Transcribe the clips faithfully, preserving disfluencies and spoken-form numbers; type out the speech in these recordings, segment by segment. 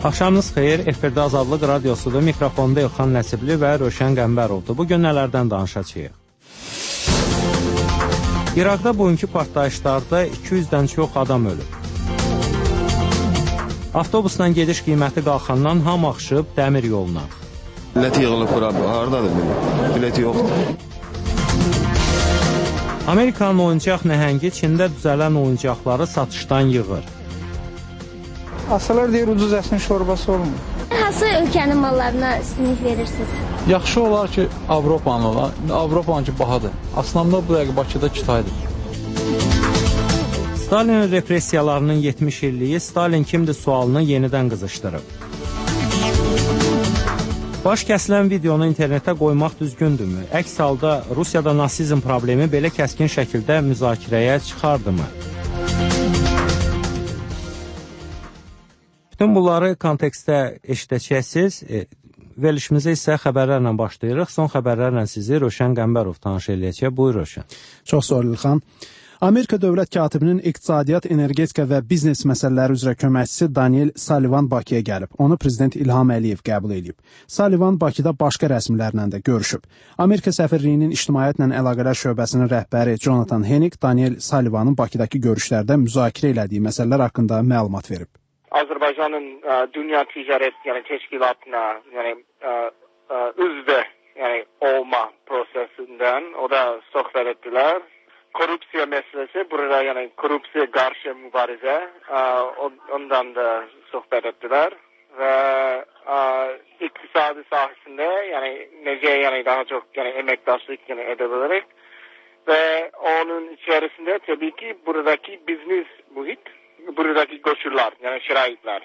Axşamınız xeyir, efirdə Azadlıq Radiosudur, mikrofonda Elxan Nəsibli və Rövşən Qəmbərovdur. Bugün nələrdən danışacağıq? İraqda bugünkü partlayışlarda iki yüzdən çox adam ölüb. Avtobusla gediş qiyməti qalxandan hamı axışıb dəmir yoluna. Bilet yığılıb bura, haradadır bilet? Bilet yoxdur. Amerikanın oyuncaq nəhəngi Çində düzələn oyuncaqları satışdan yığır. Asalar deyir, ucuz əsin şorbası olmur. Hansı ölkənin mallarına üstünlük verirsiniz? Yaxşı olar ki, Avropanın olar. Avropanın ki, bahadır. Aslında bu dəqiqə Bakıda Kitaydır. Stalin repressiyalarının yetmiş illiyi Stalin kimdir sualını yenidən qızışdırıb. Baş kəsilən videonu internetə qoymaq düzgündürmü? Əks halda Rusiyada nasizm problemi belə kəskin şəkildə müzakirəyə çıxardımı? Bütün bunları kontekstdə eşidəcəksiniz. E, verilişimizə isə xəbərlərlə başlayırıq. Son xəbərlərlə sizi Rövşən Qəmbərov tanış eləyəcək. Buyur Rövşən. Çox sağ ol İlxan. Amerika Dövlət Katibinin iqtisadiyyat, energetika və biznes məsələləri üzrə köməkçisi Daniel Sullivan Bakıya gəlib. Onu prezident İlham Əliyev qəbul edib. Sullivan Bakıda başqa rəsmilərlə də görüşüb. Amerika səfirliyinin ictimaiyyətlə əlaqələr şöbəsinin rəhbəri Jonathan Henig Daniel Sullivanın Bakıdakı görüşlərdə müzakirə elədiyi məsələlər haqqında məlumat verib. Azərbaycanın ə, Dünya Ticarət yəni təşkilatına yəni ə, ə, üzvə yəni olma prosesindən o da söhbət etdilər. Korrupsiya məsələsi, burada yəni korrupsiya qarşı mübarizə, ə, ondan da söhbət etdilər və ə, iqtisadi sahəsində yəni necə yəni daha çox yəni əməkdaşlıq yəni edebilir və onun içərisində təbii ki buradakı biznes mühit, buradaki koşullar, yani şəraitlər,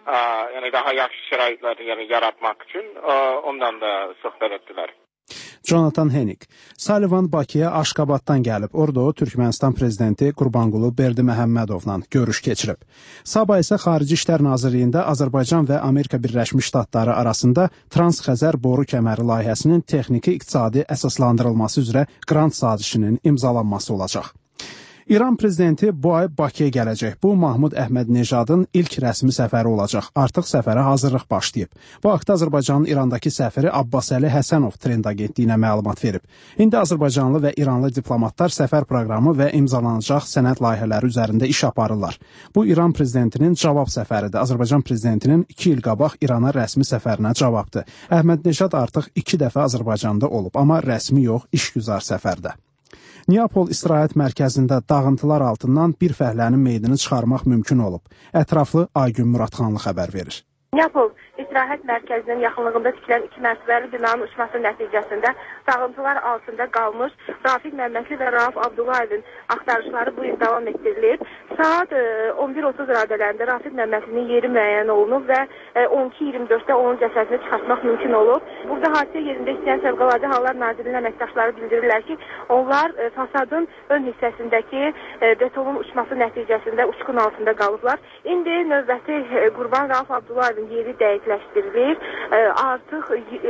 yani daha yaxşı şəraitlər yani yaratmaq üçün ondan da söhbət etdilər. Jonathan Henig. Sullivan Bakıya Aşqabaddan gəlib. Orada o Türkmənistan prezidenti Qurbanqulu Berdiməhəmmədovla görüş keçirib. Sabah isə Xarici İşlər Nazirliyində Azərbaycan və Amerika Birləşmiş Ştatları arasında Trans-Xəzər boru kəməri layihəsinin texniki iqtisadi əsaslandırılması üzrə qrant sazişinin imzalanması olacaq. İran prezidenti bu ay Bakıya gələcək. Bu, Mahmud Əhməd-Nejadın ilk rəsmi səfəri olacaq. Artıq səfərə hazırlıq başlayıb. Bu haqda Azərbaycanın İrandakı səfiri Abbasəli Həsənov Trend agentliyinə məlumat verib. İndi Azərbaycanlı və İranlı diplomatlar səfər proqramı və imzalanacaq sənəd layihələri üzərində iş aparırlar. Bu, İran prezidentinin cavab səfəridir. Azərbaycan prezidentinin iki il qabaq İrana rəsmi səfərinə cavabdır. Əhməd-Nejad artıq iki dəfə Azərbaycanda olub, amma rəsmi yox, işgüzar səfərdə. Neapol istirahət mərkəzində dağıntılar altından bir fəhlənin meyidini çıxarmaq mümkün olub. Ətraflı Aygün Muradxanlı xəbər verir. Neapol istirahət mərkəzinin yaxınlığında tikilən iki mərtəbəli binanın uçması nəticəsində dağıntılar altında qalmış Rafiq Məmmədli və Rauf Abdullayevin axtarışları bu il davam etdirilir. Saat on bir otuz radələrində Rafiq Məmmədlinin yeri müəyyən olunub və on iki iyirmi dörddə onun cəsədini çıxartmaq mümkün olub. Burada hadisə yerində işləyən Fövqəladə Hallar Nazirliyinin əməkdaşları bildirirlər ki, onlar fasadın ön hissəsindəki betonun uçması nəticəsində uçqun altında qalıblar. İndi növbəti qurban Rauf Abdullayevin yeri dəqiqləşdirilir. Artıq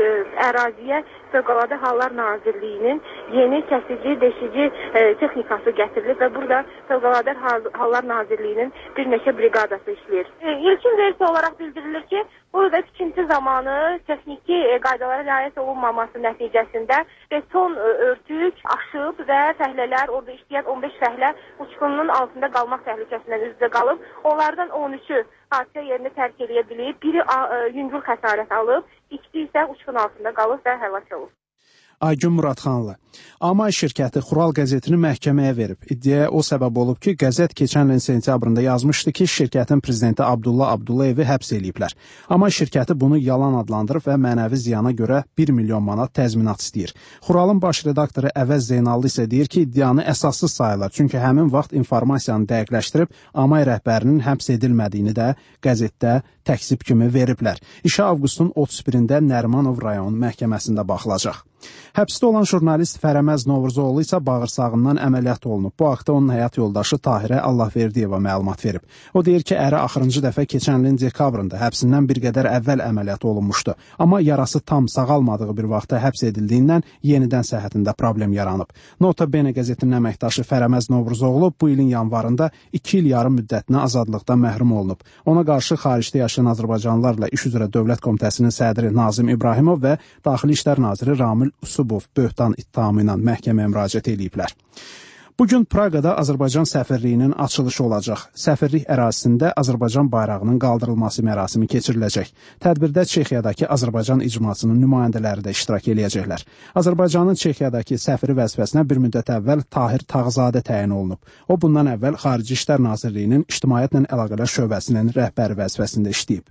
əraziyə Fövqəladə Hallar Nazirliyinin yeni kəsici, deşici texnikası gətirilib və burada Fövqəladə Hallar Nazirliyinin bir neçə briqadası işləyir. İlkin versiya olaraq bildirilir ki, burada tikinti zamanı texniki qaydalara riayət olunmaması nəticəsində beton örtük aşıb və fəhlələr, orada işləyən on beş fəhlə uçqunun altında qalmaq təhlükəsindən üzrə qalıb. Onlardan on üçü hadisə yerini tərk edə bilib, biri yüngül xəsarət alıb, ikisi isə uçqun altında qalıb və həlak olub. Aygün Muradxanlı. Amay şirkəti Xural qəzetini məhkəməyə verib. İddiaya o səbəb olub ki, qəzet keçən ilin sentyabrında yazmışdı ki, şirkətin prezidenti Abdullah Abdullayevi həbs eləyiblər. Amay şirkəti bunu yalan adlandırıb və mənəvi ziyana görə bir milyon manat təzminat istəyir. Xuralın baş redaktoru Əvəz Zeynallı isə deyir ki, iddianı əsassız sayılır. Çünki həmin vaxt informasiyanı dəqiqləşdirib Amay rəhbərinin həbs edilmədiyini də qəzetdə təksib kimi veriblər. İşə avqustun otuz birində Nərimanov rayon məhkəməsində baxılacaq. Həbsdə olan jurnalist Fərəməz Novruzoğlu isə bağırsağından əməliyyat olunub. Bu haqda onun həyat yoldaşı Tahirə Allahverdiyeva məlumat verib. O deyir ki, əri axırıncı dəfə keçən ilin dekabrında həbsindən bir qədər əvvəl əməliyyat olunmuşdu. Amma yarası tam sağalmadığı bir vaxtda həbs edildiyindən yenidən səhhətində problem yaranıb. Nota Bene qəzetinin əməkdaşı Fərəməz Novruzoğlu bu ilin yanvarında iki il yarım müddətinə azadlıqdan məhrum olunub. Ona qarşı xaricdə yaşayan keçən azərbaycanlılarla iş üzrə Dövlət Komitəsinin sədri Nazim İbrahimov və Daxili İşlər naziri Ramil Usubov böhtan ittihamı ilə məhkəməyə müraciət ediblər. Bugün Praqada Azərbaycan səfirliyinin açılışı olacaq. Səfirlik ərazisində Azərbaycan bayrağının qaldırılması mərasimi keçiriləcək. Tədbirdə Çexiyadakı Azərbaycan icmasının nümayəndələri də iştirak eləyəcəklər. Azərbaycanın Çexiyadakı səfiri vəzifəsinə bir müddət əvvəl Tahir Tağzadə təyin olunub. O, bundan əvvəl Xarici İşlər Nazirliyinin İctimaiyyətlə Əlaqələr şöbəsinin rəhbəri vəzifəsində işləyib.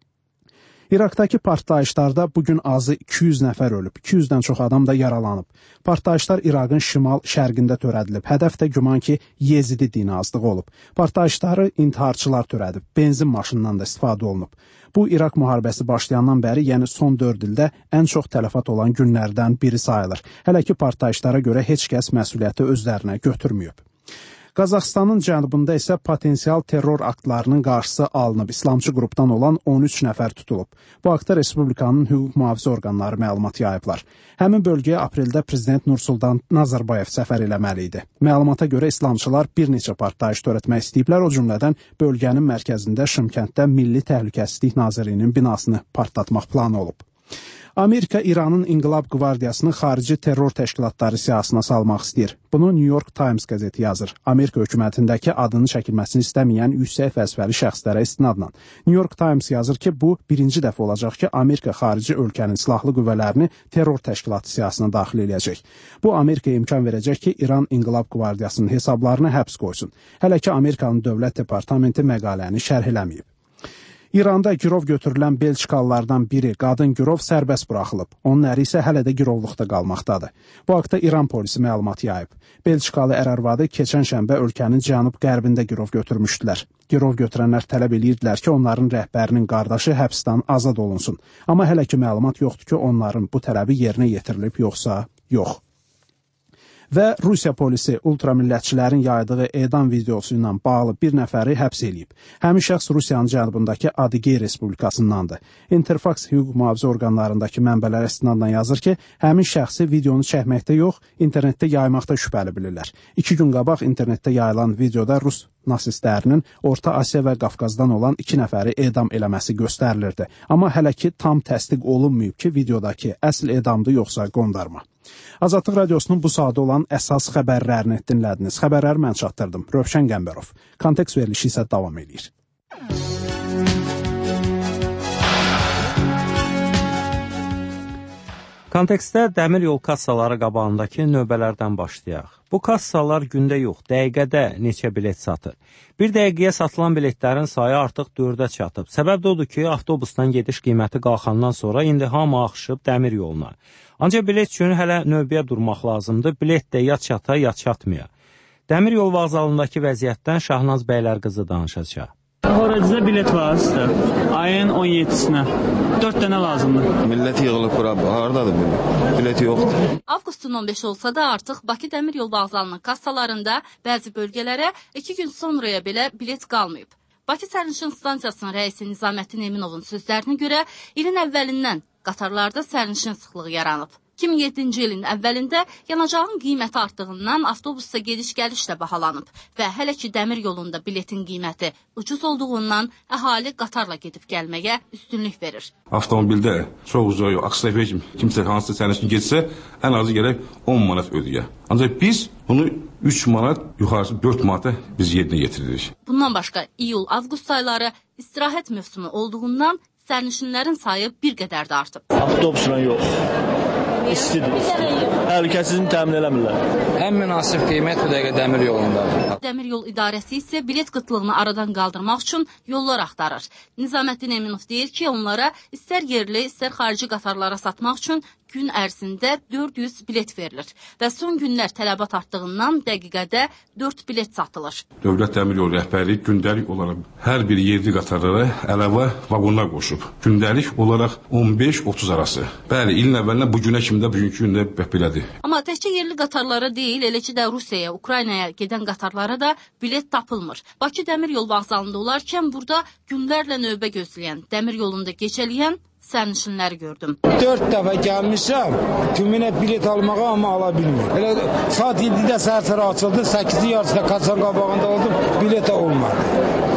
İraqdakı partlayışlarda bugün azı iki yüz nəfər ölüb, iki yüzdən çox adam da yaralanıb. Partlayışlar İraqın şimal-şərqində törədilib. Hədəf də güman ki, Yezidi dini azlığı olub. Partlayışları intiharçılar törədib, benzin maşınından da istifadə olunub. Bu, İraq müharibəsi başlayandan bəri, yəni son dörd ildə ən çox tələfat olan günlərdən biri sayılır. Hələ ki, partlayışlara görə heç kəs məsuliyyəti özlərinə götürməyib. Qazaxıstanın cənubunda isə potensial terror aktlarının qarşısı alınıb. İslamçı qrupdan olan on üç nəfər tutulub. Bu haqda Respublikanın hüquq mühafizə orqanları məlumat yayıblar. Həmin bölgəyə apreldə Prezident Nursultan Nazarbayev səfər eləməli idi. Məlumata görə İslamçılar bir neçə partlayış törətmək istəyiblər, o cümlədən bölgənin mərkəzində Şımkənddə Milli Təhlükəsizlik Nazirliyinin binasını partlatmaq planı olub. Amerika İranın İnqilab Qvardiyasını xarici terror təşkilatları siyahısına salmaq istəyir. Bunu New York Times qəzeti yazır. Amerika hökumətindəki adını çəkilməsini istəməyən yüksək vəzifəli şəxslərə istinadla. New York Times yazır ki, bu birinci dəfə olacaq ki, Amerika xarici ölkənin silahlı qüvvələrini terror təşkilatı siyahısına daxil edəcək. Bu, Amerikaya imkan verəcək ki, İran İnqilab Qvardiyasının hesablarını həbs qoysun. Hələ ki, Amerikanın dövlət departamenti məqaləni şərh eləməyib. İranda girov götürülən Belçikalılardan biri, qadın girov sərbəst buraxılıb. Onun əri isə hələ də girovluqda qalmaqdadır. Bu haqda İran polisi məlumat yayıb. Belçikalı ər-arvadı keçən şənbə ölkənin cənub-qərbində girov götürmüşdülər. Girov götürənlər tələb edirdilər ki, onların rəhbərinin qardaşı həbsdən azad olunsun. Amma hələ ki məlumat yoxdur ki, onların bu tələbi yerinə yetirilib yoxsa yox. Və Rusiya polisi ultramillətçilərin yaydığı edam videosu ilə bağlı bir nəfəri həbs edib. Həmin şəxs Rusiyanın cənubundakı Adıgey Respublikasındandır. Interfax hüquq mühafizə orqanlarındakı mənbələr istinadla yazır ki, həmin şəxsi videonu çəkməkdə yox, internetdə yaymaqda şübhəli bilirlər. İki gün qabaq internetdə yayılan videoda Rus nasistlərinin Orta Asiya və Qafqazdan olan iki nəfəri edam eləməsi göstərilirdi. Amma hələ ki tam təsdiq olunmayıb ki, videodakı əsl edamdır yoxsa qondarma. Azadlıq Radiosunun bu saatda olan əsas xəbərlərini dinlədiniz. Xəbərləri mən çatdırdım. Rövşən Qəmbərov. Kontekst verilişi isə davam edir. Kontekstdə dəmir yol kassaları qabağındakı növbələrdən başlayaq. Bu kassalar gündə yox, dəqiqədə neçə bilet satır. Bir dəqiqəyə satılan biletlərin sayı artıq dördə çatıb. Səbəb də odur ki, avtobusdan gediş qiyməti qalxandan sonra indi hamı axışıb dəmir yoluna. Ancaq bilet üçün hələ növbəyə durmaq lazımdır. Bilet də ya çata, ya çatmaya. Dəmir yol vağzalındakı vəziyyətdən Şahnaz bəylər qızı danışacaq. Horacıda bilet var sizdə. Ayın on yeddisinə. dörd dənə lazımdır. Millət yığılıb bura. Hardadır bilet? Bilet yoxdur. Avqustun on beşi olsa da artıq Bakı Dəmir Yol Vağzalının kassalarında bəzi bölgələrə iki gün sonraya belə bilet qalmayıb. Bakı Sərnişin Stansiyasının rəisi Nizaməddin Eminovun sözlərinə görə ilin əvvəlindən qatarlarda sərnişin sıxlığı yaranıb. iki min yeddinci ilin əvvəlində yanacağın qiyməti artdığından avtobusda gediş-gəliş də bahalanıb və hələ ki dəmir yolunda biletin qiyməti ucuz olduğundan əhali qatarla gedib gəlməyə üstünlük verir. Avtomobildə çox ucuz yox, aksiyaya kimi kimsə hansısa sərnişin getsə, ən azı gərək on manat ödəyə. Ancaq biz bunu üç manat, yuxarısı dörd manata biz yerinə yetiririk. Bundan başqa iyul-avqust ayları istirahət mövsümü olduğundan sərnişinlərin sayı bir qədər də artıb. Avtobusla yox. İstidir. Təhlükəsizliyini təmin eləmirlər. Ən münasib qiymət bu dəqiqə dəmir yolundadır. Dəmir yol idarəsi isə bilet qıtlığını aradan qaldırmaq üçün yollar axtarır. Nizaməddin Eminov deyir ki, onlara istər yerli, istər xarici qatarlara satmaq üçün gün ərzində dörd yüz bilet verilir və son günlər tələbat artdığından dəqiqədə dörd bilet satılır. Dövlət Dəmir Yolu rəhbərliyi gündəlik olaraq hər bir yerli qatarlara əlavə vaqonlar qoşub. Gündəlik olaraq on beş otuz arası. Bəli, ilin əvvəlindən bu günə kimi də bugünkü gündə belədir. Amma təkcə yerli qatarlara deyil, eləcə də Rusiyaya, Ukraynaya gedən qatarlara da bilet tapılmır. Bakı Dəmir Yol Vağzalında olarkən burada günlərlə növbə gözləyən, dəmir yolunda gecələyən sərnişinləri gördüm. Dörd dəfə gəlmişəm, tümünə bilet almağa, amma ala bilmir. Elə saat yeddidə səhər-səhər açıldı, səkkizi yarısında kaçan qabağında oldum, bilet olmadı.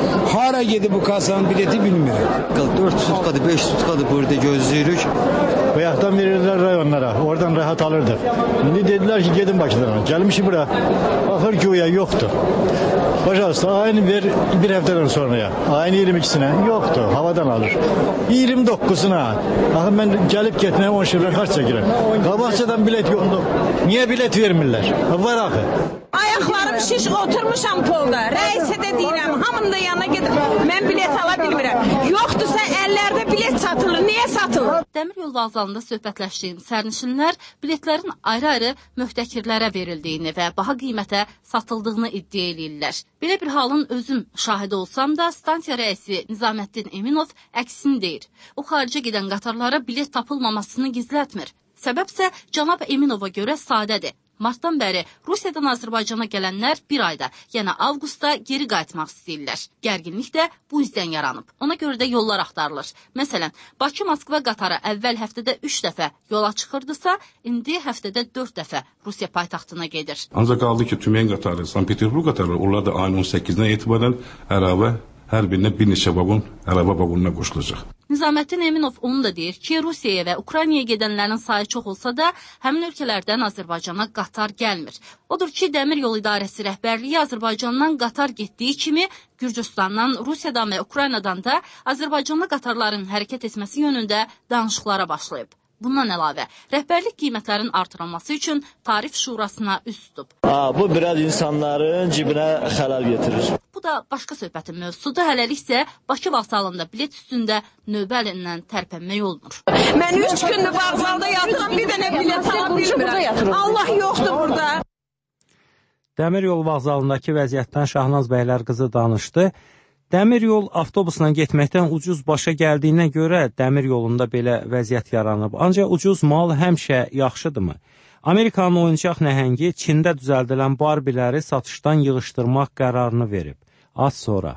hara gedib bu kasanın bileti bilmirik. dörd sutkadır, beş sutkadır burada gözləyirik. Bayaqdan verirlər rayonlara, oradan rahat alırdı. İndi dedilər ki, gedin Bakıdan. Gəlmişik bura, baxır güya yoxdur. Başarısı, ayını ver bir həftədən sonraya. Ayın iyirmi ikisine yoxdur, havadan alır. iyirmi doqquzuna, axı mən gəlib getməyə on şirlər xarç çəkirəm. Qabaqçadan bilet yoxdur. Niyə bilet vermirlər? Var axı. Ayaqlarım şiş, oturmuşam polda. Rəisə də deyirəm, hamının da yanına gedib, mən bilet ala bilmirəm. Yoxdursa əllərdə bilet satılır, niyə satılır? Dəmir yol vağzalında söhbətləşdiyim sərnişinlər biletlərin ayrı-ayrı möhtəkirlərə verildiyini və baha qiymətə satıldığını iddia edirlər. Belə bir halın özüm şahidi olsam da, stansiya rəisi Nizaməddin Eminov əksini deyir. O xaricə gedən qatarlara bilet tapılmamasını gizlətmir. Səbəbsə cənab Eminova görə sadədir. Martdan bəri Rusiyadan Azərbaycana gələnlər bir ayda, yəni avqustda geri qayıtmaq istəyirlər. Gərginlik də bu üzdən yaranıb. Ona görə də yollar axtarılır. Məsələn, Bakı-Moskva qatarı əvvəl həftədə üç dəfə yola çıxırdısa, indi həftədə dörd dəfə Rusiya paytaxtına gedir. Ancaq qaldı ki, Tümen qatarı, Sankt-Peterburg qatarı, onlar da ayın on səkkizindən etibarən əlavə hər birinə bir neçə vaqon əlavə vaqonuna qoşulacaq. Nizaməddin Eminov onu da deyir ki, Rusiyaya və Ukraynaya gedənlərin sayı çox olsa da, həmin ölkələrdən Azərbaycana qatar gəlmir. Odur ki, Dəmir Yol İdarəsi rəhbərliyi Azərbaycandan qatar getdiyi kimi, Gürcüstandan, Rusiyadan və Ukraynadan da Azərbaycanlı qatarların hərəkət etməsi yönündə danışıqlara başlayıb. Bundan əlavə, rəhbərlik qiymətlərin artırılması üçün tarif şurasına üst tutub. Aa, bu biraz insanların cibinə xələl getirir. Bu da başqa söhbətin mövzusudur. Hələlik isə Bakı vağzalında bilet üstündə növbə əlindən tərpənmək olmur. Mən üç gündür vağzalda yatıram, bir dənə bilet ala bilmirəm. Allah yoxdur burada. Dəmir yol vağzalındakı vəziyyətdən Şahnaz bəylər qızı danışdı. Dəmir yol avtobusla getməkdən ucuz başa gəldiyinə görə dəmir yolunda belə vəziyyət yaranıb. Ancaq ucuz mal həmişə yaxşıdırmı? Amerikanın oyuncaq nəhəngi Çində düzəldilən Barbiləri satışdan yığışdırmaq qərarını verib. Az sonra.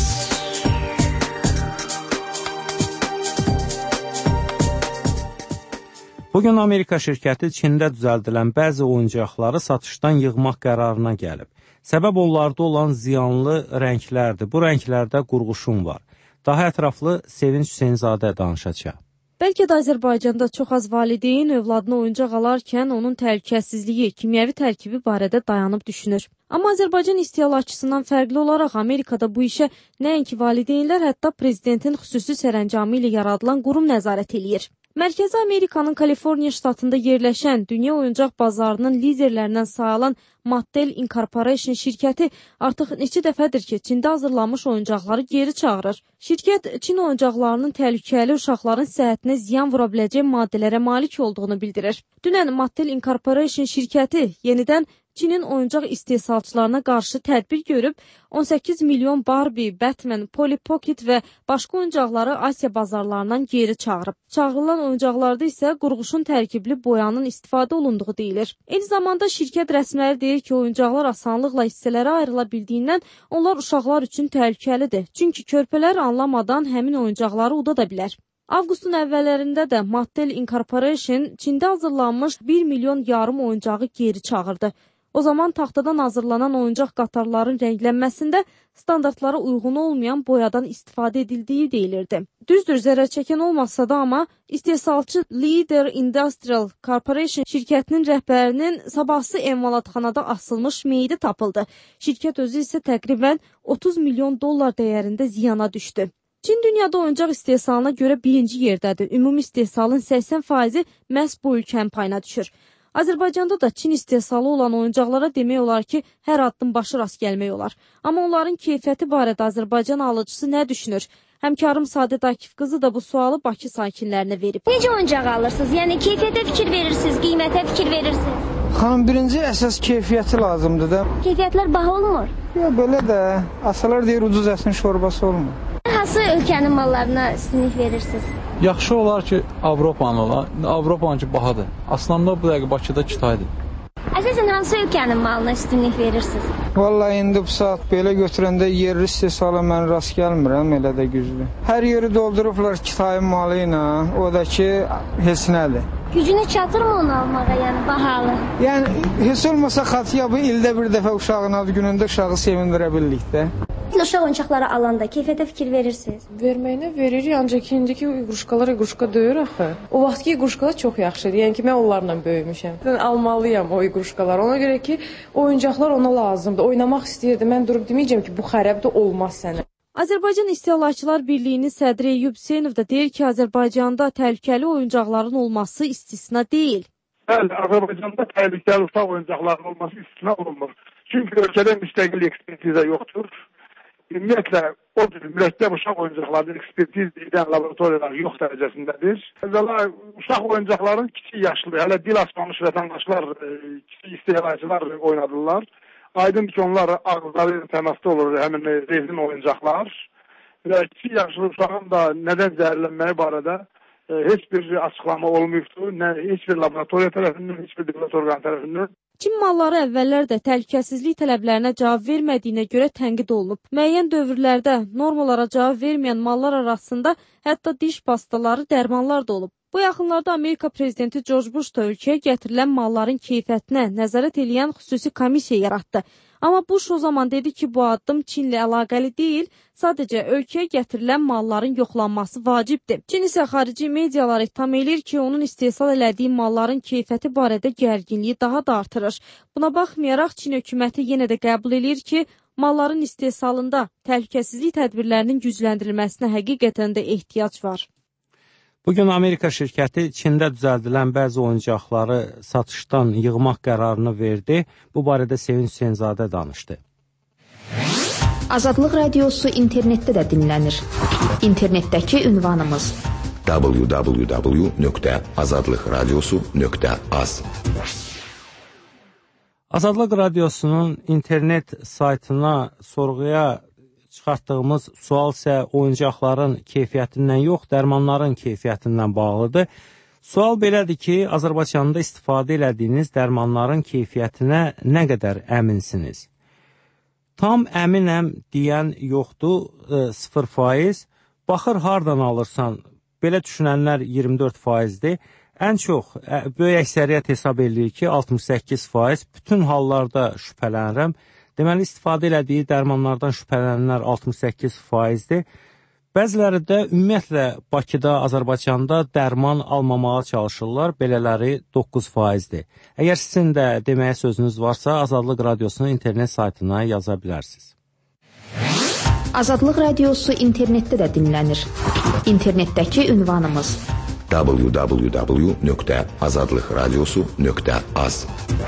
Bugün Amerika şirkəti Çində düzəldilən bəzi oyuncaqları satışdan yığmaq qərarına gəlib. Səbəb onlarda olan ziyanlı rənglərdir. Bu rənglərdə qurğuşun var. Daha ətraflı Sevinç Hüseynzadə danışacaq. Bəlkə də Azərbaycanda çox az valideyn övladına oyuncaq alarkən onun təhlükəsizliyi, kimyəvi tərkibi barədə dayanıb düşünür. Amma Azərbaycan istehlakçısından fərqli olaraq Amerikada bu işə nəinki valideynlər, hətta prezidentin xüsusi sərəncamı ilə yaradılan qurum nəzarət eləyir. Mərkəzi Amerikanın Kaliforniya ştatında yerləşən dünya oyuncaq bazarının liderlərindən sayılan Mattel Incorporation şirkəti artıq neçə dəfədir ki, Çində hazırlanmış oyuncaqları geri çağırır. Şirkət Çin oyuncaqlarının təhlükəli uşaqların səhhətinə ziyan vura biləcək maddələrə malik olduğunu bildirir. Dünən Mattel Incorporation şirkəti yenidən Çinin oyuncaq istehsalçılarına qarşı tədbir görüb, on səkkiz milyon Barbie, Batman, Polly Pocket və başqa oyuncaqları Asiya bazarlarından geri çağırıb. Çağırılan oyuncaqlarda isə qurğuşun tərkibli boyanın istifadə olunduğu deyilir. Eyni zamanda şirkət rəsmiləri deyir ki, oyuncaqlar asanlıqla hissələrə ayrıla bildiyindən onlar uşaqlar üçün təhlükəlidir. Çünki körpələr anlamadan həmin oyuncaqları udada bilər. Avqustun əvvəllərində də Mattel Incorporation Çində hazırlanmış bir milyon yarım oyuncağı geri çağırdı. O zaman taxtadan hazırlanan oyuncaq qatarların rənglənməsində standartlara uyğun olmayan boyadan istifadə edildiyi deyilirdi. Düzdür, zərər çəkən olmasa da, amma istehsalçı Leader Industrial Corporation şirkətinin rəhbərinin sabahsı emalatxanada asılmış meyidi tapıldı. Şirkət özü isə təqribən otuz milyon dollar dəyərində ziyana düşdü. Çin dünyada oyuncaq istehsalına görə birinci yerdədir. Ümumi istehsalın səksən faizi məhz bu ölkənin payına düşür. Azərbaycanda da Çin istehsalı olan oyuncaqlara demək olar ki, hər addım başı rast gəlmək olar. Amma onların keyfiyyəti barədə Azərbaycan alıcısı nə düşünür? Həmkarım Sadət Akif qızı da bu sualı Bakı sakinlərinə verib. Necə oyuncaq alırsınız? Yəni keyfiyyətə fikir verirsiniz, qiymətə fikir verirsiniz? Xanım, birinci əsas keyfiyyəti lazımdır da. Keyfiyyətlər baha olmur? Yox, belə də. Asalar deyir, ucuz əsin şorbası olmur. Hansı ölkənin mallarına üstünlük verirsiniz? Yaxşı olar ki, Avropanı olar. Avropanın ki, bahadır. Aslında bu dəqiqə Bakıda Kitaydır. Əsasən hansı ölkənin malına üstünlük verirsiniz? Vallahi indi bu saat belə götürəndə yerli istehsala mən rast gəlmirəm, elə də güclü. Hər yeri doldurublar Kitayın malı ilə, o da ki, heç nədir. Gücünü çatırmı onu almağa, yəni bahalı? Yəni, heç olmasa xatiya bu ildə bir dəfə uşağın ad günündə uşağı sevindirə bildik də. Siz uşaq oyuncaqları alanda keyfiyyətə fikir verirsiniz? Verməyinə veririk, ancaq indiki iqruşkalar iqruşka deyir axı. O vaxtki iqruşkalar çox yaxşıdır. Yəni ki, mən onlarla böyümüşəm. Mən almalıyam o iqruşkalar. Ona görə ki, oyuncaqlar ona lazımdır. Oynamaq istəyirdi. Mən durub deməyəcəm ki, bu xərabdır, olmaz sənə. Azərbaycan İstehlakçılar Birliyinin sədri Eyyub Hüseynov da deyir ki, Azərbaycanda təhlükəli oyuncaqların olması istisna deyil. Bəli, Azərbaycanda təhlükəli uşaq oyuncaqlarının olması istisna olunmur. Çünki ölkədə müstəqil ekspertiza yoxdur. Ümumiyyətlə, o cür mürəkkəb uşaq oyuncaqlarının ekspertiz edən laboratoriyalar yox dərəcəsindədir. Əvvəla, uşaq oyuncaqların kiçik yaşlı, hələ dil açmamış vətəndaşlar, kiçik istehlakçılar oynadırlar. Aydındır ki, onlar ağızları təmasda olur, həmin rezin oyuncaqlar. Və kiçik yaşlı uşağın da nədən zəhərlənməyi barədə e, heç bir açıqlama olmayıbdır. Nə, heç bir laboratoriya tərəfindən, heç bir dövlət orqanı tərəfindən. Çin malları əvvəllər də təhlükəsizlik tələblərinə cavab vermədiyinə görə tənqid olunub. Müəyyən dövrlərdə normalara cavab verməyən mallar arasında hətta diş pastaları, dərmanlar da olub. Bu yaxınlarda Amerika prezidenti George Bush da ölkəyə gətirilən malların keyfiyyətinə nəzarət edən xüsusi komissiya yaratdı. Amma Bush o zaman dedi ki, bu addım Çinlə əlaqəli deyil, sadəcə ölkəyə gətirilən malların yoxlanması vacibdir. Çin isə xarici medialar itham edir ki, onun istehsal elədiyi malların keyfiyyəti barədə gərginliyi daha da artırır. Buna baxmayaraq Çin hökuməti yenə də qəbul edir ki, malların istehsalında təhlükəsizlik tədbirlərinin gücləndirilməsinə həqiqətən də ehtiyac var. Bugün Amerika şirkəti Çində düzəldilən bəzi oyuncaqları satışdan yığmaq qərarını verdi. Bu barədə Sevinç Hüseynzadə danışdı. Azadlıq radiosu internetdə də dinlənir. İnternetdəki ünvanımız w w w nöqtə azadlıq radiosu nöqtə az. Azadlıq radiosunun internet saytına sorğuya çıxartdığımız sual isə oyuncaqların keyfiyyətindən yox, dərmanların keyfiyyətindən bağlıdır. Sual belədir ki, Azərbaycanda istifadə elədiyiniz dərmanların keyfiyyətinə nə qədər əminsiniz? Tam əminəm deyən yoxdur, sıfır faiz. Baxır, hardan alırsan, belə düşünənlər iyirmi dörd faizdir. Ən çox, böyük əksəriyyət hesab edir ki, altmış səkkiz faiz. Bütün hallarda şübhələnirəm. Deməli, istifadə elədiyi dərmanlardan şübhələnənlər altmış səkkiz faizdir. Bəziləri də ümumiyyətlə Bakıda, Azərbaycanda dərman almamağa çalışırlar, belələri doqquz faizdir. Əgər sizin də deməyə sözünüz varsa, Azadlıq Radiosunun internet saytına yaza bilərsiniz. Azadlıq Radiosu internetdə də dinlənir. İnternetdəki ünvanımız w w w nöqtə azadlıq radiosu nöqtə az.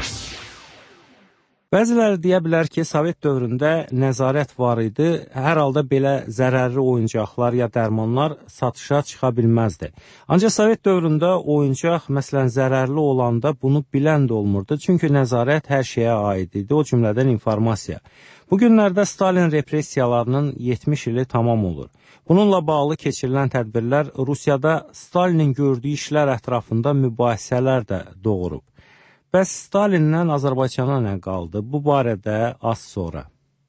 Bəziləri deyə bilər ki, Sovet dövründə nəzarət var idi, hər halda belə zərərli oyuncaqlar ya dərmanlar satışa çıxa bilməzdi. Ancaq Sovet dövründə oyuncaq, məsələn, zərərli olanda bunu bilən də olmurdu, çünki nəzarət hər şeyə aid idi, o cümlədən informasiya. Bu günlərdə Stalin repressiyalarının yetmiş ili tamam olur. Bununla bağlı keçirilən tədbirlər Rusiyada Stalinin gördüyü işlər ətrafında mübahisələr də doğurub. Bəs Stalindən Azərbaycana nə qaldı? Bu barədə az sonra.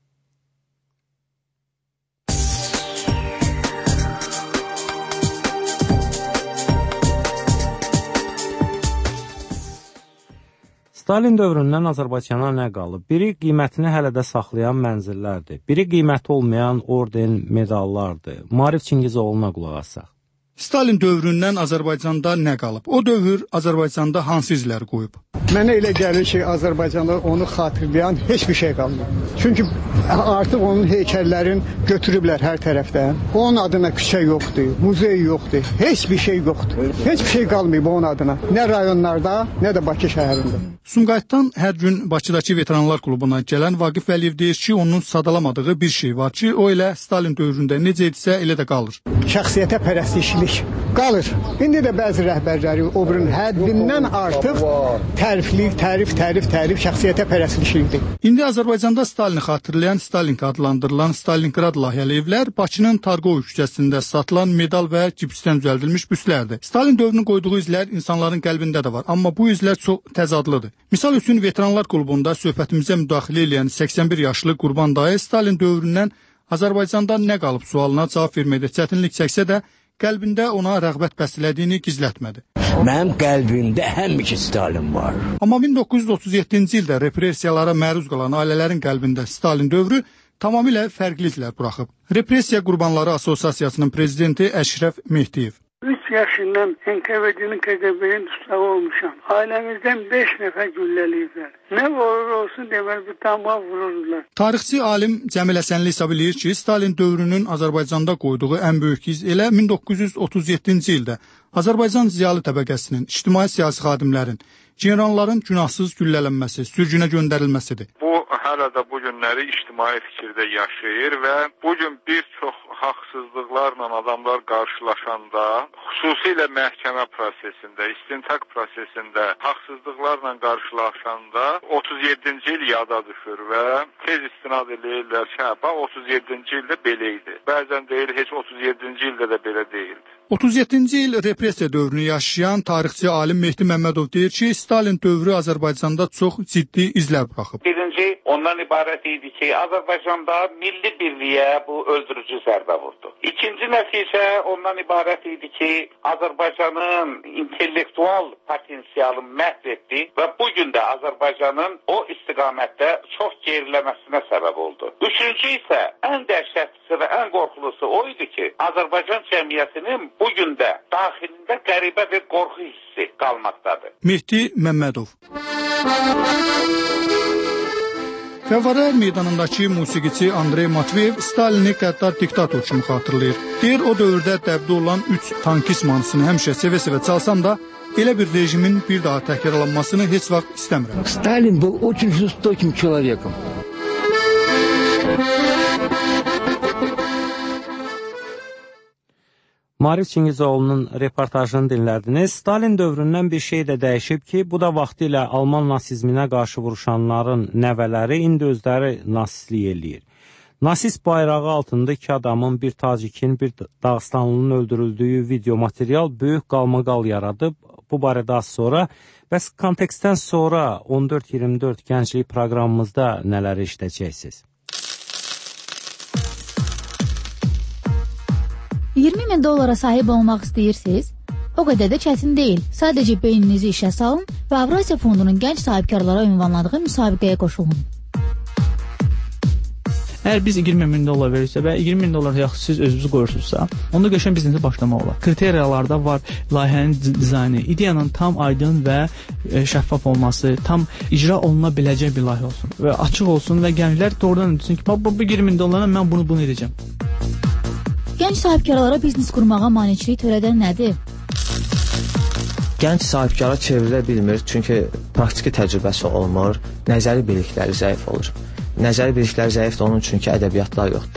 Stalin dövründən Azərbaycana nə qalıb? Biri qiymətini hələ də saxlayan mənzillərdir. Biri qiyməti olmayan orden, medallardır. Maarif Çingizoğlu'na qulaq assaq. Stalin dövründən Azərbaycanda nə qalıb? O dövr Azərbaycanda hansı izlər qoyub? Mənə elə gəlir ki, Azərbaycanda onu xatırlayan heç bir şey qalmır. Çünki artıq onun heykəllərini götürüblər hər tərəfdən. Onun adına küçə yoxdur, muzey yoxdur, heç bir şey yoxdur. Heç bir şey qalmayıb onun adına. Nə rayonlarda, nə də Bakı şəhərində. Sumqayıtdan hər gün Bakıdakı veteranlar klubuna gələn Vaqif Vəliyev deyir ki, onun sadalamadığı bir şey var ki, o elə Stalin dövründə necə edirsə elə də qalır. Şəxsiyyətə pərəstişlik qalır. İndi də bəzi rəhbərləri o birinin həddindən artıq təriflik, tərif, tərif, tərif şəxsiyyətə pərəstişlikdir. İndi Azərbaycanda Stalini xatırlayan Stalink adlandırılan Stalingrad layihəli evlər Bakının Targov küçəsində satılan medal və gipsdən düzəldilmiş büstlərdir. Stalin dövrünün qoyduğu izlər insanların qəlbində də var, amma bu izlər çox təzadlıdır. Misal üçün veteranlar klubunda söhbətimizə müdaxilə edən səksən bir yaşlı Qurban dayı Stalin dövründən Azərbaycanda nə qalıb sualına cavab verməkdə çətinlik çəksə də qəlbində ona rəğbət bəslədiyini gizlətmədi. Mənim qəlbimdə həmişə Stalin var. Amma min doqquz yüz otuz yeddinci ildə repressiyalara məruz qalan ailələrin qəlbində Stalin dövrü tamamilə fərqli izlər buraxıb. Repressiya Qurbanları Assosiasiyasının prezidenti Əşrəf Mehdiyev. üç yaşından N K V D'nin K G B'nin tutsağı olmuşam. Ailemizden beş nəfər gülləliyiblər. Nə olur olsun deməli bir damğa vururdular. Tarixçi alim Cəmil Həsənli hesab edir ki, Stalin dövrünün Azərbaycanda qoyduğu ən böyük iz elə min doqquz yüz otuz yeddinci ildə Azərbaycan ziyalı təbəqəsinin, ictimai siyasi xadimlərin, generalların günahsız güllələnməsi, sürgünə göndərilməsidir. Bu hələ də bu günləri ictimai fikirdə yaşayır və bu gün bir çox haqsızlıqlarla adamlar qarşılaşanda, xüsusilə məhkəmə prosesində, istintaq prosesində haqsızlıqlarla qarşılaşanda otuz yeddinci il yada düşür və tez istinad edirlər ki, bax otuz yeddinci ildə belə idi. Bəzən deyir, heç otuz yeddinci ildə də belə deyildi. otuz yeddinci il repressiya dövrünü yaşayan tarixçi alim Mehdi Məmmədov deyir ki, Stalin dövrü Azərbaycanda çox ciddi izlər buraxıb. Birinci ondan ibarət idi ki, Azərbaycanda milli birliyə bu öldürücü zərbə vurdu. İkinci nəticə ondan ibarət idi ki, Azərbaycanın intellektual potensialını məhv etdi və bugün də Azərbaycanın o istiqamətdə çox geriləməsinə səbəb oldu. Üçüncü isə ən dəhşətlisi və ən qorxulusu o idi ki, Azərbaycan cəmiyyətinin bugün də daxilində qəribə bir qorxu hissi qalmaqdadır. Mehdi Məmmədov. Fəvvarə meydanındakı musiqiçi Andrey Matveyev Stalini qəddar diktator kimi xatırlayır. Deyir, o dövrdə dəbdə olan üç tankist mahnısını həmişə sevə-sevə çalsam da, elə bir rejimin bir daha təkrarlanmasını heç vaxt istəmirəm. Stalin был очень жестоким человеком. Marif Çingizoğlu'nun reportajını dinlədiniz. Stalin dövründən bir şey də dəyişib ki, bu da vaxtı ilə Alman nasizminə qarşı vuruşanların nəvələri indi özləri nasistlik eləyir. Nasist bayrağı altında iki adamın, bir tacikin, bir Dağıstanlının öldürüldüyü video material böyük qalmaqal yaradıb. Bu barədə az sonra, bəs kontekstdən sonra on dörd iyirmi dörd gənclik proqramımızda nələri işləyəcəksiniz? iyirmi min dollara sahib olmaq istəyirsiniz? O qədər də çətin deyil. Sadəcə beyninizi işə salın və Avrasiya Fondunun gənc sahibkarlara ünvanladığı müsabiqəyə qoşulun. Əgər biz iyirmi min dollar verirsə və iyirmi min dollar yaxud siz özünüz qoyursunuzsa, onda qəşəng biznesi başlamaq olar. Kriteriyalarda var layihənin dizaynı, ideyanın tam aydın və şəffaf olması, tam icra oluna biləcək bir layihə olsun və açıq olsun və gənclər doğrudan desin ki, bu iyirmi min dollara mən bunu bunu edəcəm. Gənc sahibkarlara biznes qurmağa maneçilik törədən nədir? Gənc sahibkara çevrilə bilmir, çünki praktiki təcrübəsi olmur, nəzəri bilikləri zəif olur. Nəzəri bilikləri zəifdir onun çünki ədəbiyyatlar yoxdur.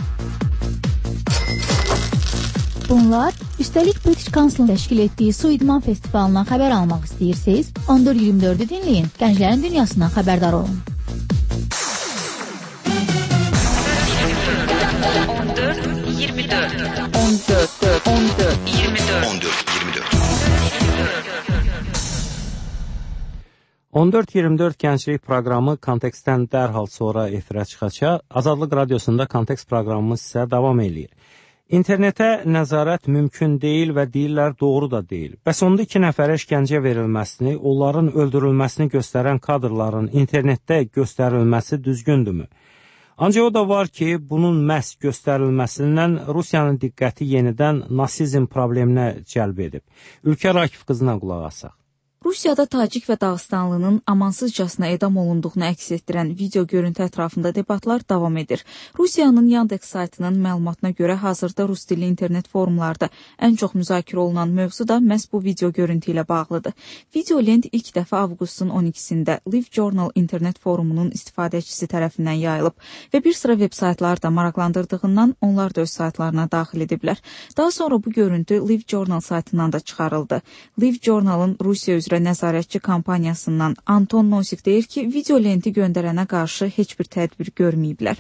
Bunlar, üstəlik British Council təşkil etdiyi su idman festivalından xəbər almaq istəyirsiniz? on dörd iyirmi dördü dinləyin, gənclərin dünyasından xəbərdar olun. on dörd iyirmi dörd on dörd on dörd iyirmi dörd on dörd iyirmi dörd on dörd iyirmi dörd gənclik proqramı kontekstdən dərhal sonra efirə çıxacaq. Azadlıq radiosunda kontekst proqramımız isə davam eləyir. İnternetə nəzarət mümkün deyil və deyirlər doğru da deyil. Bəs onda iki nəfərə işgəncə verilməsini, onların öldürülməsini göstərən kadrların internetdə göstərilməsi düzgündürmü? Ancaq o da var ki, bunun məhz göstərilməsindən Rusiyanın diqqəti yenidən nasizm probleminə cəlb edib. Ülkə Rakif qızına qulaq asaq. Rusiyada tacik və Dağıstanlının amansızcasına edam olunduğunu əks etdirən video görüntü ətrafında debatlar davam edir. Rusiyanın Yandex saytının məlumatına görə hazırda rus dilli internet forumlarda ən çox müzakirə olunan mövzu da məhz bu video görüntü ilə bağlıdır. Video lent ilk dəfə avqustun on ikisində LiveJournal internet forumunun istifadəçisi tərəfindən yayılıb və bir sıra veb saytlar da maraqlandırdığından onlar da öz saytlarına daxil ediblər. Daha sonra bu görüntü LiveJournal saytından da çıxarıldı. LiveJournal'ın Rusiya üzrə nəzarətçi kampaniyasından Anton Nosik deyir ki, video lenti göndərənə qarşı heç bir tədbir görməyiblər.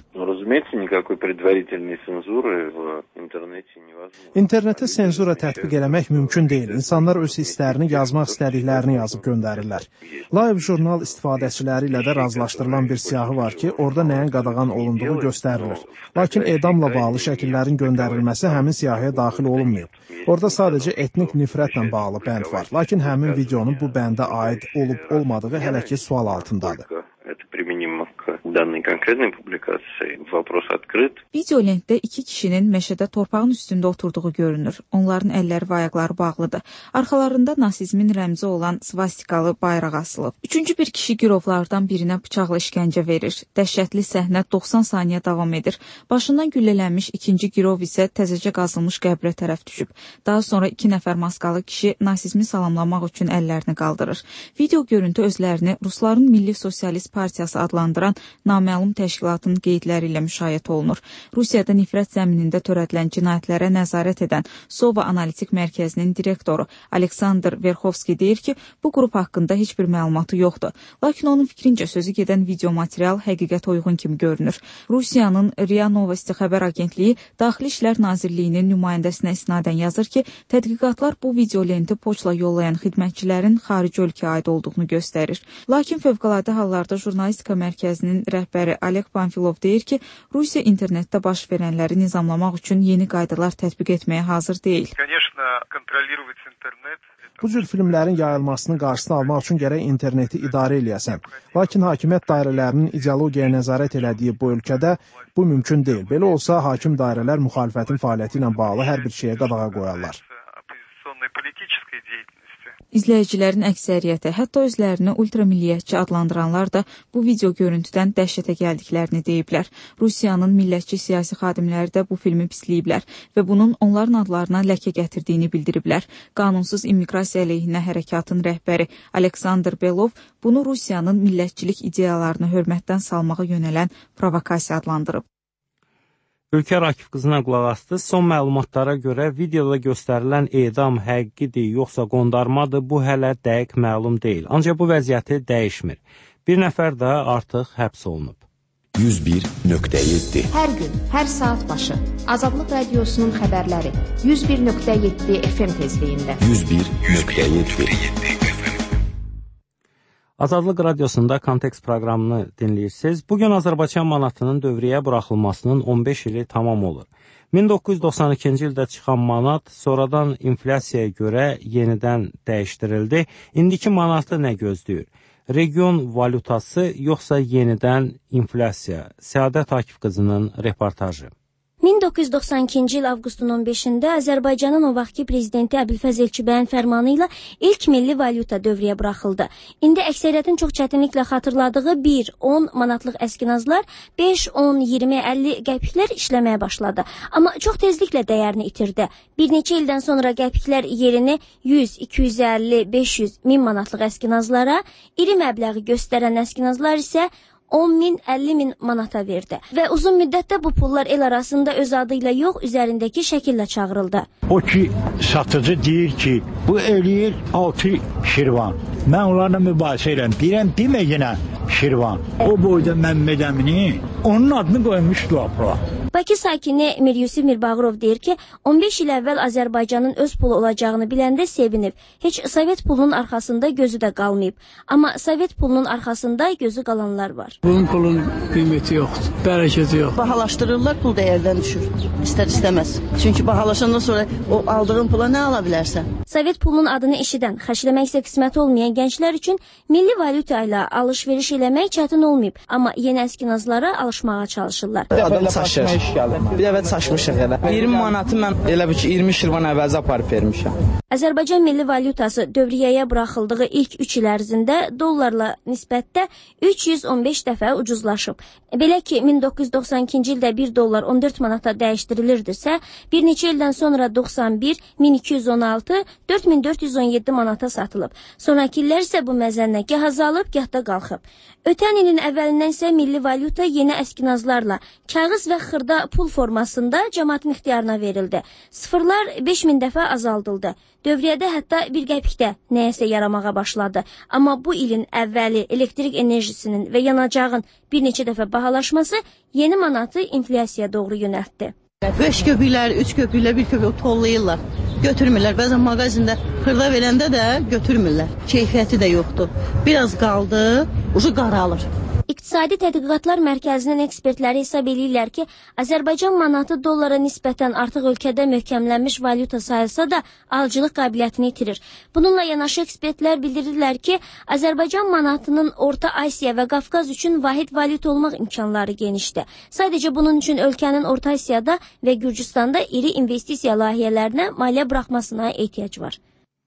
İnternetə senzura tətbiq eləmək mümkün deyil. İnsanlar öz hisslərini, yazmaq istədiklərini yazıb göndərirlər. LiveJournal istifadəçiləri ilə də razılaşdırılan bir siyahı var ki, orada nəyin qadağan olunduğu göstərilir. Lakin edamla bağlı şəkillərin göndərilməsi həmin siyahıya daxil olunmayıb. Orada sadəcə etnik nifrətlə bağlı bənd var. Lakin həmin videonun bu bəndə aid olub-olmadığı hələ ki sual altındadır. данной конкретной публикации вопрос открыт. Video lentdə iki kişinin meşədə torpağın üstündə oturduğu görünür. Onların əlləri və ayaqları bağlıdır. Arxalarında nasizmin rəmzi olan svastikalı bayraq asılıb. Üçüncü bir kişi girovlardan birinə bıçaqla işgəncə verir. Dəhşətli səhnə doxsan saniyə davam edir. Başından güllələnmiş ikinci girov isə təzəcə qazılmış qəbrə tərəf düşüb. Daha sonra iki nəfər maskalı kişi nasizmi salamlamaq üçün əllərini qaldırır. Video görüntü özlərini Rusların Milli Sosialist Partiyası adlandıran naməlum təşkilatın qeydləri ilə müşayiət olunur. Rusiyada nifrət zəminində törədilən cinayətlərə nəzarət edən Sova Analitik Mərkəzinin direktoru Aleksandr Verxovski deyir ki, bu qrup haqqında heç bir məlumatı yoxdur. Lakin onun fikrincə sözü gedən video material həqiqətə uyğun kimi görünür. Rusiyanın RIA Novosti xəbər agentliyi Daxili İşlər Nazirliyinin nümayəndəsinə isnadən yazır ki, tədqiqatlar bu video lenti poçla yollayan xidmətçilərin xarici ölkəyə aid olduğunu göstərir. Lakin Fövqəladə Hallarda Jurnalistika Mərkəzinin rəhbəri Oleg Panfilov deyir ki, Rusiya internetdə baş verənləri nizamlamaq üçün yeni qaydalar tətbiq etməyə hazır deyil. Bu cür filmlərin yayılmasının qarşısını almaq üçün gərək interneti idarə eləyəsən. Lakin hakimiyyət dairələrinin ideologiyaya nəzarət elədiyi bu ölkədə bu mümkün deyil. Belə olsa, hakim dairələr müxalifətin fəaliyyəti ilə bağlı hər bir şeyə qadağa qoyarlar. İzləyicilərin əksəriyyəti, hətta özlərini ultramilliyyətçi adlandıranlar da bu video görüntüdən dəhşətə gəldiklərini deyiblər. Rusiyanın millətçi siyasi xadimləri də bu filmi pisləyiblər və bunun onların adlarına ləkə gətirdiyini bildiriblər. Qanunsuz immiqrasiya əleyhinə hərəkatın rəhbəri Aleksandr Belov bunu Rusiyanın millətçilik ideyalarını hörmətdən salmağa yönələn provokasiya adlandırıb. Ülkə Rakif qızına qulaq astı. Son məlumatlara görə videoda göstərilən edam həqiqidir, yoxsa qondarmadır, bu hələ dəqiq məlum deyil. Ancaq bu vəziyyəti dəyişmir. Bir nəfər də artıq həbs olunub. yüz bir nöqtə yeddi Hər gün, hər saat başı Azadlıq Radiosunun xəbərləri yüz bir nöqtə yeddi F M tezliyində. yüz bir nöqtə yeddi Azadlıq Radiosunda Kontekst proqramını dinləyirsiniz. Bugün Azərbaycan manatının dövrəyə buraxılmasının on beş ili tamam olur. min doqquz yüz doxsan ikinci ildə çıxan manat sonradan inflasiyaya görə yenidən dəyişdirildi. İndiki manatı nə gözləyir? Region valutası yoxsa yenidən inflasiya? Səadət Akif qızının reportajı. min doqquz yüz doxsan ikinci il avqustun on beşində Azərbaycanın o vaxtki prezidenti Əbülfəz Elçibəyin fərmanı ilə ilk milli valyuta dövrəyə buraxıldı. İndi əksəriyyətin çox çətinliklə xatırladığı bir, on manatlıq əskinazlar beş, on, iyirmi, əlli qəpiklər işləməyə başladı. Amma çox tezliklə dəyərini itirdi. Bir neçə ildən sonra qəpiklər yerini yüz, iki yüz əlli, beş yüz, min manatlıq əskinazlara, iri məbləği göstərən əskinazlar isə on min, əlli min manata verdi. Və uzun müddətdə bu pullar el arasında öz adı ilə yox, üzərindəki şəkillə çağırıldı. O ki, satıcı deyir ki, bu eləyir altı Şirvan. Mən onlarla mübahisə edirəm. Deyirəm, demə yenə Şirvan. O boyda Məmməd Əmini onun adını qoymuşdu apra. Bakı sakini Mir Yusif Mirbağırov deyir ki, on beş il əvvəl Azərbaycanın öz pulu olacağını biləndə sevinib. Heç Sovet pulunun arxasında gözü də qalmayıb. Amma Sovet pulunun arxasında gözü qalanlar var. Bunun pulun qiyməti yoxdur, bərəkəti yox. Bahalaşdırırlar, pul dəyərdən düşür. İstər istəməz. Çünki bahalaşandan sonra o aldığın pula nə ala bilərsən? Sovet pulunun adını eşidən, xərcləmək isə qismət olmayan gənclər üçün milli valyuta ilə alış-veriş eləmək çətin olmayıb. Amma yeni əskinazlara alışmağa çalışırlar. Adam çaşır. Bir dəfə çaşmışıq elə. iyirmi manatı mən elə bir ki, iyirmi Şirvan əvəzə aparıb vermişəm. Azərbaycan milli valyutası dövriyyəyə buraxıldığı ilk üç il ərzində dollarla nisbətdə üç yüz on beş dəfə ucuzlaşıb. Belə ki, min doqquz yüz doxsan ikinci ildə bir dollar on dörd manata dəyişdirilirdisə, bir neçə ildən sonra doxsan bir, min iki yüz on altı, dörd min dörd yüz on yeddi manata satılıb. Sonraki illər isə bu məzənlə gah azalıb, gah da qalxıb. Ötən ilin əvvəlindən isə milli valyuta yeni əskinazlarla, kağız və xırda pul formasında cəmaatın ixtiyarına verildi. Sıfırlar beş min dəfə azaldıldı. Dövriyyədə hətta bir qəpikdə nəyəsə yaramağa başladı. Amma bu ilin əvvəli elektrik enerjisinin və yanacağın bir neçə dəfə bahalaşması yeni manatı inflasiyaya doğru yönəltdi. Beş köpüklər, üç köpüklər, bir köpük tollayırlar. Götürmürlər. Bəzən mağazində xırda verəndə də götürmürlər. Keyfiyyəti də yoxdur. Biraz qaldı, ucu qaralır. İqtisadi Tədqiqatlar Mərkəzinin ekspertləri hesab edirlər ki, Azərbaycan manatı dollara nisbətən artıq ölkədə möhkəmlənmiş valyuta sayılsa da alıcılıq qabiliyyətini itirir. Bununla yanaşı ekspertlər bildirirlər ki, Azərbaycan manatının Orta Asiya və Qafqaz üçün vahid valyuta olmaq imkanları genişdir. Sadəcə bunun üçün ölkənin Orta Asiyada və Gürcüstanda iri investisiya layihələrinə maliyyə buraxmasına ehtiyac var.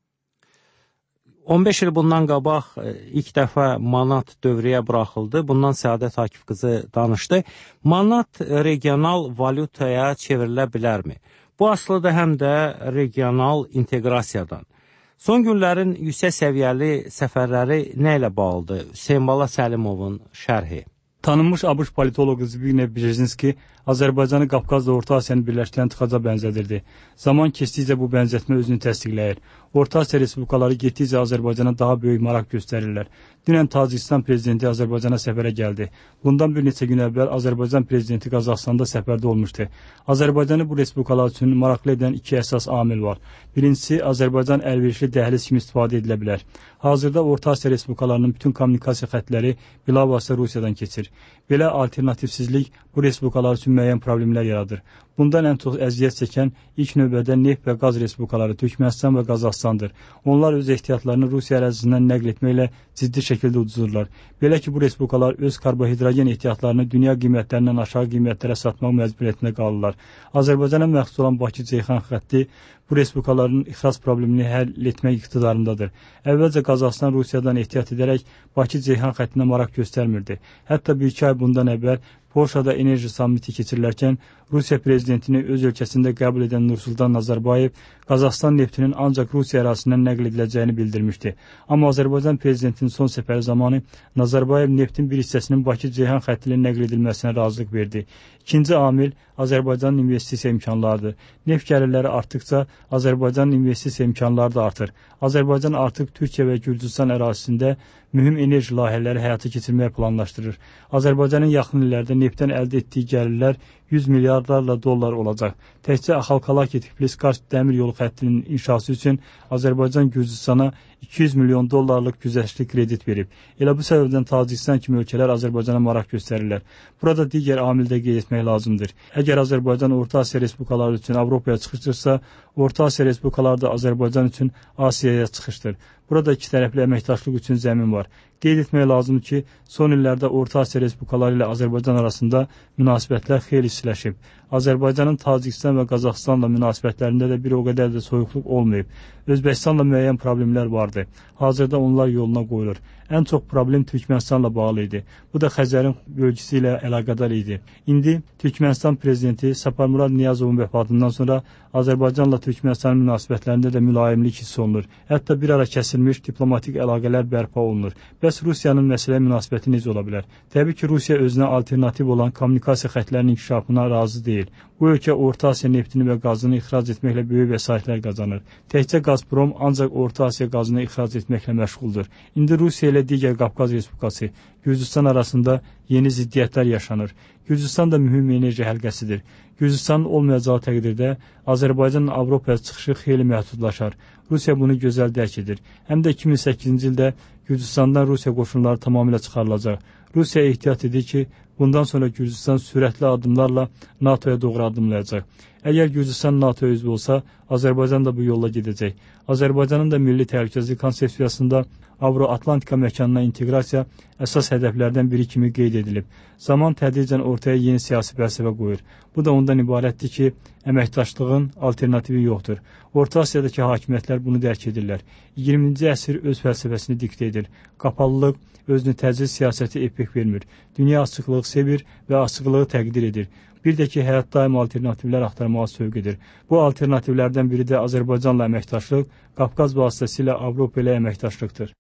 on beş il bundan qabaq ilk dəfə manat dövrəyə buraxıldı. Bundan Səadət Akif qızı danışdı. Manat regional valyutaya çevrilə bilərmi? Bu asılıdır həm də regional inteqrasiyadan. Son günlərin yüksək səviyyəli səfərləri nə ilə bağlıdır? Hüseyn Bala Səlimovun şərhi. Tanınmış ABŞ politoloqu Zbigniew Brzezinski Azərbaycanı Qafqazla Orta Asiyanı birləşdirən tıxaca bənzədirdi. Zaman keçdikcə bu bənzətmə özünü təsdiqləyir. Orta Asiya respublikaları getdikcə Azərbaycana daha böyük maraq göstərirlər. Dünən Tacikistan prezidenti Azərbaycana səfərə gəldi. Bundan bir neçə gün əvvəl Azərbaycan prezidenti Qazaxstanda səfərdə olmuşdu. Azərbaycanı bu respublikalar üçün maraqlı edən iki əsas amil var. Birincisi, Azərbaycan əlverişli dəhliz kimi istifadə edilə bilər. Hazırda Orta Asiya respublikalarının bütün kommunikasiya xətləri bilavasitə Rusiyadan keçir. Belə alternativsizlik bu respublikalar üçün müəyyən problemlər yaradır. Bundan ən çox əziyyət çəkən ilk növbədə neft və qaz respublikaları Türkmənistan və Qazaxstandır. Onlar öz ehtiyatlarını Rusiya ərazisindən nəql etməklə ciddi şəkildə ucuzurlar. Belə ki, bu respublikalar öz karbohidrogen ehtiyatlarını dünya qiymətlərindən aşağı qiymətlərə satmaq məcburiyyətində qalırlar. Azərbaycana məxsus olan Bakı-Ceyhan xətti bu respublikaların ixrac problemini həll etmək iqtidarındadır. Əvvəlcə Qazaxstan Rusiyadan ehtiyat edərək Bakı-Ceyhan xəttinə maraq göstərmirdi. Hətta bir iki ay bundan əvvəl Polşada enerji samiti keçirilərkən Rusiya prezidentini öz ölkəsində qəbul edən Nursultan Nazarbayev Qazaxstan neftinin ancaq Rusiya ərazisindən nəql ediləcəyini bildirmişdi. Amma Azərbaycan prezidentinin son səfəri zamanı Nazarbayev neftin bir hissəsinin Bakı-Ceyhan xətti ilə nəql edilməsinə razılıq verdi. İkinci amil Azərbaycanın investisiya imkanlarıdır. Neft gəlirləri artdıqca Azərbaycanın investisiya imkanları da artır. Azərbaycan artıq Türkiyə və Gürcüstan ərazisində mühüm enerji layihələri həyata keçirməyə planlaşdırır. Azərbaycanın yaxın illərdə neftdən əldə etdiyi gəlirlər yüz milyardlarla dollar olacaq. Təkcə Axalkalaki Tiflis-Kars dəmir yolu xəttinin inşası üçün Azərbaycan Gürcüstana iki yüz milyon dollarlıq güzəştli kredit verib. Elə bu səbəbdən Tacikistan kimi ölkələr Azərbaycana maraq göstərirlər. Burada digər amil də qeyd etmək lazımdır. Əgər Azərbaycan Orta Asiya respublikaları üçün Avropaya çıxışdırsa, Orta Asiya respublikaları da Azərbaycan üçün Asiyaya çıxışdır. Burada iki tərəfli əməkdaşlıq üçün zəmin var. Qeyd etmək lazımdır ki, son illərdə Orta Asiya respublikaları ilə Azərbaycan arasında münasibətlər xeyli istiləşib. Azərbaycanın Tacikistan və Qazaxstanla münasibətlərində də bir o qədər də soyuqluq olmayıb. Özbəkistanla müəyyən problemlər vardı. Hazırda onlar yoluna qoyulur. Ən çox problem Türkmənistanla bağlı idi. Bu da Xəzərin bölgüsü ilə əlaqədar idi. İndi Türkmənistan prezidenti Saparmurad Niyazovun vəfatından sonra Azərbaycanla Türkmənistanın münasibətlərində də mülayimlik hiss olunur. Hətta bir ara kəsilmiş diplomatik əlaqələr bərpa olunur. Bəs Rusiyanın məsələyə münasibəti necə ola bilər? Təbii ki, Rusiya özünə alternativ olan kommunikasiya xətlərinin inkişafına razı deyil. Bu ölkə Orta Asiya neftini və qazını ixrac etməklə böyük vəsaitlər qazanır. Təkcə Gazprom ancaq Orta Asiya qazını ixrac etməklə məşğuldur. İndi Rusiya ilə digər Qafqaz Respublikası, Gürcüstan arasında yeni ziddiyyətlər yaşanır. Gürcüstan da mühüm enerji həlqəsidir. Gürcüstanın olmayacağı təqdirdə Azərbaycanın Avropaya çıxışı xeyli məhdudlaşar. Rusiya bunu gözəl dərk edir. Həm də iki min səkkizinci ildə Gürcüstandan Rusiya qoşunları tamamilə çıxarılacaq. Rusiya ehtiyat edir ki, bundan sonra Gürcüstan sürətli addımlarla NATOya doğru addımlayacaq. Əgər Gürcüstan NATOya üzv olsa, Azərbaycan da bu yolla gedəcək. Azərbaycanın da milli təhlükəsizlik konsepsiyasında Avro-Atlantika məkanına inteqrasiya əsas hədəflərdən biri kimi qeyd edilib. Zaman tədricən ortaya yeni siyasi fəlsəfə qoyur. Bu da ondan ibarətdir ki, əməkdaşlığın alternativi yoxdur. Orta Asiyadakı hakimiyyətlər bunu dərk edirlər. iyirminci əsr öz fəlsəfəsini diktə edir. Qapalılıq, özünü təcrid siyasəti epik vermir. Dünya açıqlığı sevir və açıqlığı təqdir edir. Bir də ki, həyat daim alternativlər axtarmağa sövq edir. Bu alternativlərdən biri də Azərbaycanla əməkdaşlıq, Qafqaz vasitəsilə Avropa ilə əməkdaşlıqdır.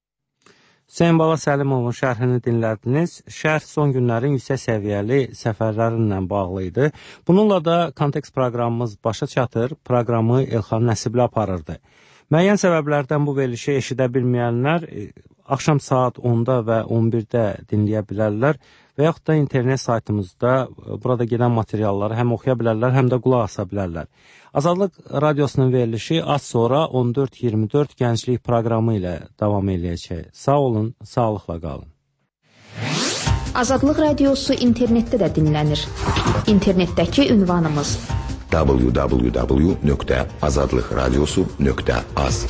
Hüseyn Bala Səlimovun şərhini dinlədiniz. Şərh son günlərin yüksək səviyyəli səfərlərlə bağlı idi. Bununla da kontekst proqramımız başa çatır. Proqramı Elxan Nəsibli aparırdı. Müəyyən səbəblərdən bu verilişi eşidə bilməyənlər axşam saat onda və on birdə dinləyə bilərlər və yaxud da internet saytımızda burada gedən materialları həm oxuya bilərlər, həm də qulaq asa bilərlər. Azadlıq Radiosunun verilişi az sonra on dörd iyirmi dörd Gənclik proqramı ilə davam edəcək. Sağ olun, sağlıqla qalın. Azadlıq Radiosu internetdə də dinlənir. İnternetdəki ünvanımız w w w nöqtə azadlıq radiosu nöqtə az.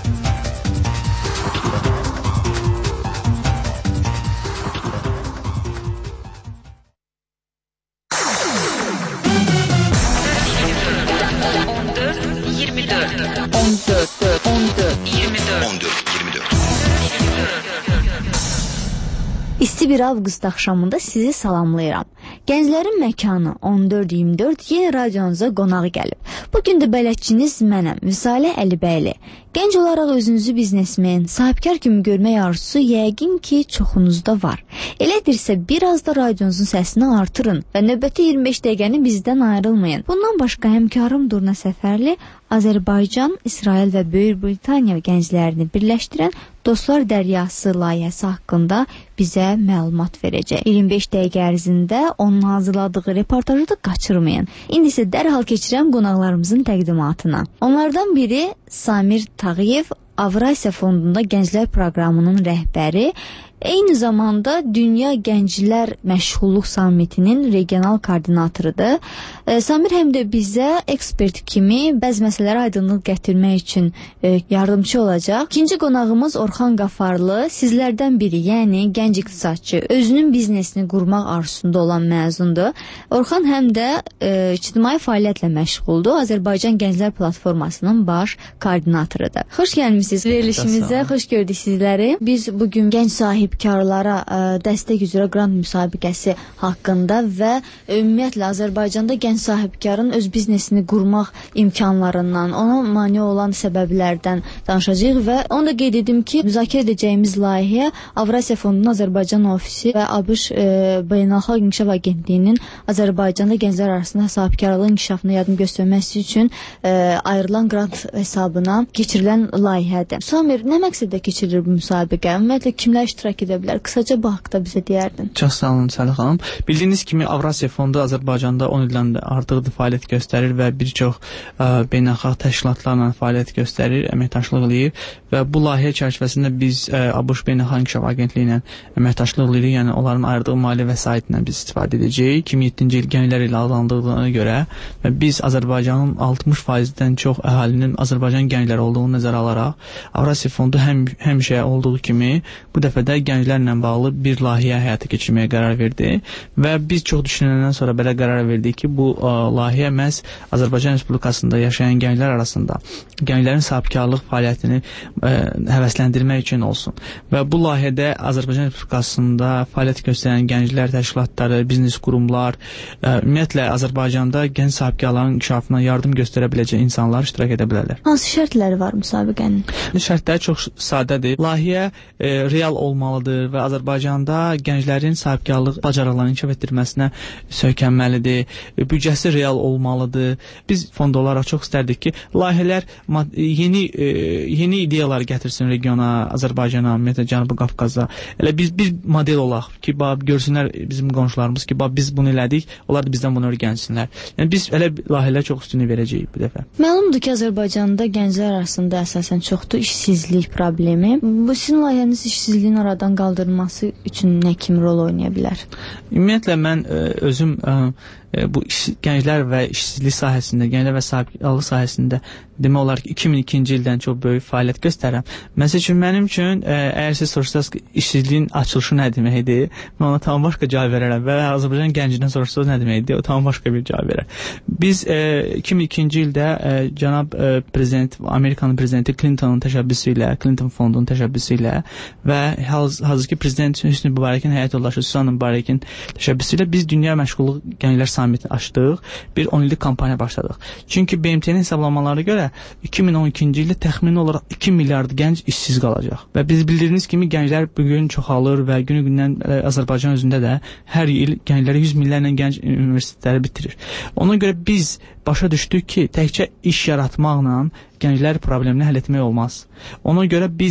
İsti bir avqust axşamında sizi salamlayıram. Gənclərin məkanı on dörd iyirmi dörd yeni radionuza qonağı gəlib. Bugün də bələdçiniz mənəm, Vüsalə Əlibəyli. Gənc olaraq özünüzü biznesmen, sahibkar kimi görmək arzusu yəqin ki çoxunuzda var. Elədirsə biraz da radionuzun səsini artırın və növbəti iyirmi beş dəqiqəni bizdən ayrılmayın. Bundan başqa həmkarım Durna Səfərli Azərbaycan, İsrail və Böyük Britaniya gənclərini birləşdirən Dostlar Dəryası layihəsi haqqında bizə məlumat verəcək. iyirmi beş dəqiqə ərzində onun hazırladığı reportajı da qaçırmayın. İndi isə dərhal keçirəm qonaqlarımızın təqdimatına. Onlardan biri Samir Tağıyev, Avrasiya Fondunda Gənclər Proqramının rəhbəri, eyni zamanda Dünya Gənclər Məşğulluq Sammitinin regional koordinatorudur. E, Samir həm də bizə ekspert kimi bəzi məsələlərə aydınlıq gətirmək üçün e, yardımcı olacaq. İkinci qonağımız Orxan Qafarlı, sizlərdən biri, yəni gənc iqtisadçı, özünün biznesini qurmaq arzusunda olan məzundur. Orxan həm də e, ictimai fəaliyyətlə məşğuldur. Azərbaycan Gənclər Platformasının baş koordinatorudur. Xoş gəlmisiniz verilişimizə, xoş gördük sizləri. Biz bugün gənc sahibkarlara ə, dəstək üzrə qrant müsabiqəsi haqqında və ümumiyyətlə Azərbaycanda gənc sahibkarın öz biznesini qurmaq imkanlarından, ona mane olan səbəblərdən danışacağıq və onu da qeyd edim ki, müzakirə edəcəyimiz layihə Avrasiya Fondunun Azərbaycan ofisi və ABŞ e, Beynəlxalq İnkişaf Agentliyinin Azərbaycanda gənclər arasında sahibkarlığın inkişafına yardım göstərməsi üçün e, ayrılan qrant hesabına keçirilən layihədir. Samir, nə məqsədlə keçirilir bu müsabiqə? Ümumiyyətlə kimlər iştirak edə bilər? Qısaca bu haqda bizə deyərdin. Çox sağ olun Səlih xanım. Bildiyiniz kimi Avrasiya Fondu Azərbaycanda on ildən artıqdır fəaliyyət göstərir və bir çox ə, beynəlxalq təşkilatlarla fəaliyyət göstərir, əməkdaşlıq eləyir və bu layihə çərçivəsində biz ə, ABŞ Beynəlxalq İnkişaf Agentliyi ilə əməkdaşlıq eləyirik, yəni onların ayırdığı maliyyə vəsaitindən biz istifadə edəcəyik. iki min yeddinci il gənclər ilə adlandırdığına görə və biz Azərbaycanın altmış faizdən çox əhalinin Azərbaycan gəncləri olduğunu nəzərə alaraq Avrasiya Fondu həm həmişə olduğu kimi bu dəfə də gənclərlə bağlı bir layihə həyata keçirməyə qərar verdi və biz çox düşünəndən sonra belə qərar verdik ki, bu ə, layihə məhz Azərbaycan Respublikasında yaşayan gənclər arasında gənclərin sahibkarlıq fəaliyyətini ə, həvəsləndirmək üçün olsun. Və bu layihədə Azərbaycan Respublikasında fəaliyyət göstərən gənclər təşkilatları, biznes qurumlar, ə, ümumiyyətlə Azərbaycanda gənc sahibkarların inkişafına yardım göstərə biləcək insanlar iştirak edə bilərlər. Hansı şərtləri var müsabiqənin? Şərtləri çox sadədir. Layihə e, real olmalıdır və Azərbaycanda gənclərin sahibkarlıq bacarıqlarını inkişaf etdirməsinə söykənməlidir. Büdcəsi real olmalıdır. Biz fond olaraq çox istərdik ki, layihələr yeni e, yeni ideyalar gətirsin regiona, Azərbaycana, ümumiyyətlə Cənubi Qafqaza. Elə biz bir model olaq ki, bax görsünlər bizim qonşularımız ki, bax biz bunu elədik, onlar da bizdən bunu öyrənsinlər. Yəni biz elə layihələr çox üstünlük verəcəyik bu dəfə. Məlumdur ki, Azərbaycanda gənclər arasında əsasən çoxdur işsizlik problemi. Bu sizin layihəniz işsizliyin aradan qaldırılması üçün nə kimi rol oynaya bilər? Ümumiyyətlə mən ə, özüm ə, bu iş, gənclər və işsizlik sahəsində, gənclər və sahibkarlıq sahəsində demək olar ki, iki min ikinci ildən çox böyük fəaliyyət göstərirəm. Məsəl üçün mənim üçün ə, əgər siz soruşsanız ki, işsizliyin açılışı nə deməkdir, mən ona tam başqa cavab verərəm və Azərbaycan gəncindən soruşsanız nə deməkdir, o tam başqa bir cavab verər. Biz ə, iki min ikinci ildə ə, cənab ə, prezident, Amerikanın prezidenti Clintonun təşəbbüsü ilə, Clinton fondunun təşəbbüsü ilə və haz hazırki prezident Hüsnü Mübarəkin həyat yoldaşı Susan Mübarəkin təşəbbüsü ilə biz dünya məşğulluq gənclər sammitini açdıq, bir on illik kampaniya başladıq. Çünki B M T-nin hesablamalarına görə iki min on ikinci ildə təxmini olaraq iki milyard gənc işsiz qalacaq. Və biz bildirdiyiniz kimi gənclər bugün çoxalır və günü-gündən Azərbaycan özündə də hər il gəncləri yüz minlərlə gənc universitetləri bitirir. Ona görə biz başa düşdük ki, təkcə iş yaratmaqla gənclər problemini həll etmək olmaz. Ona görə biz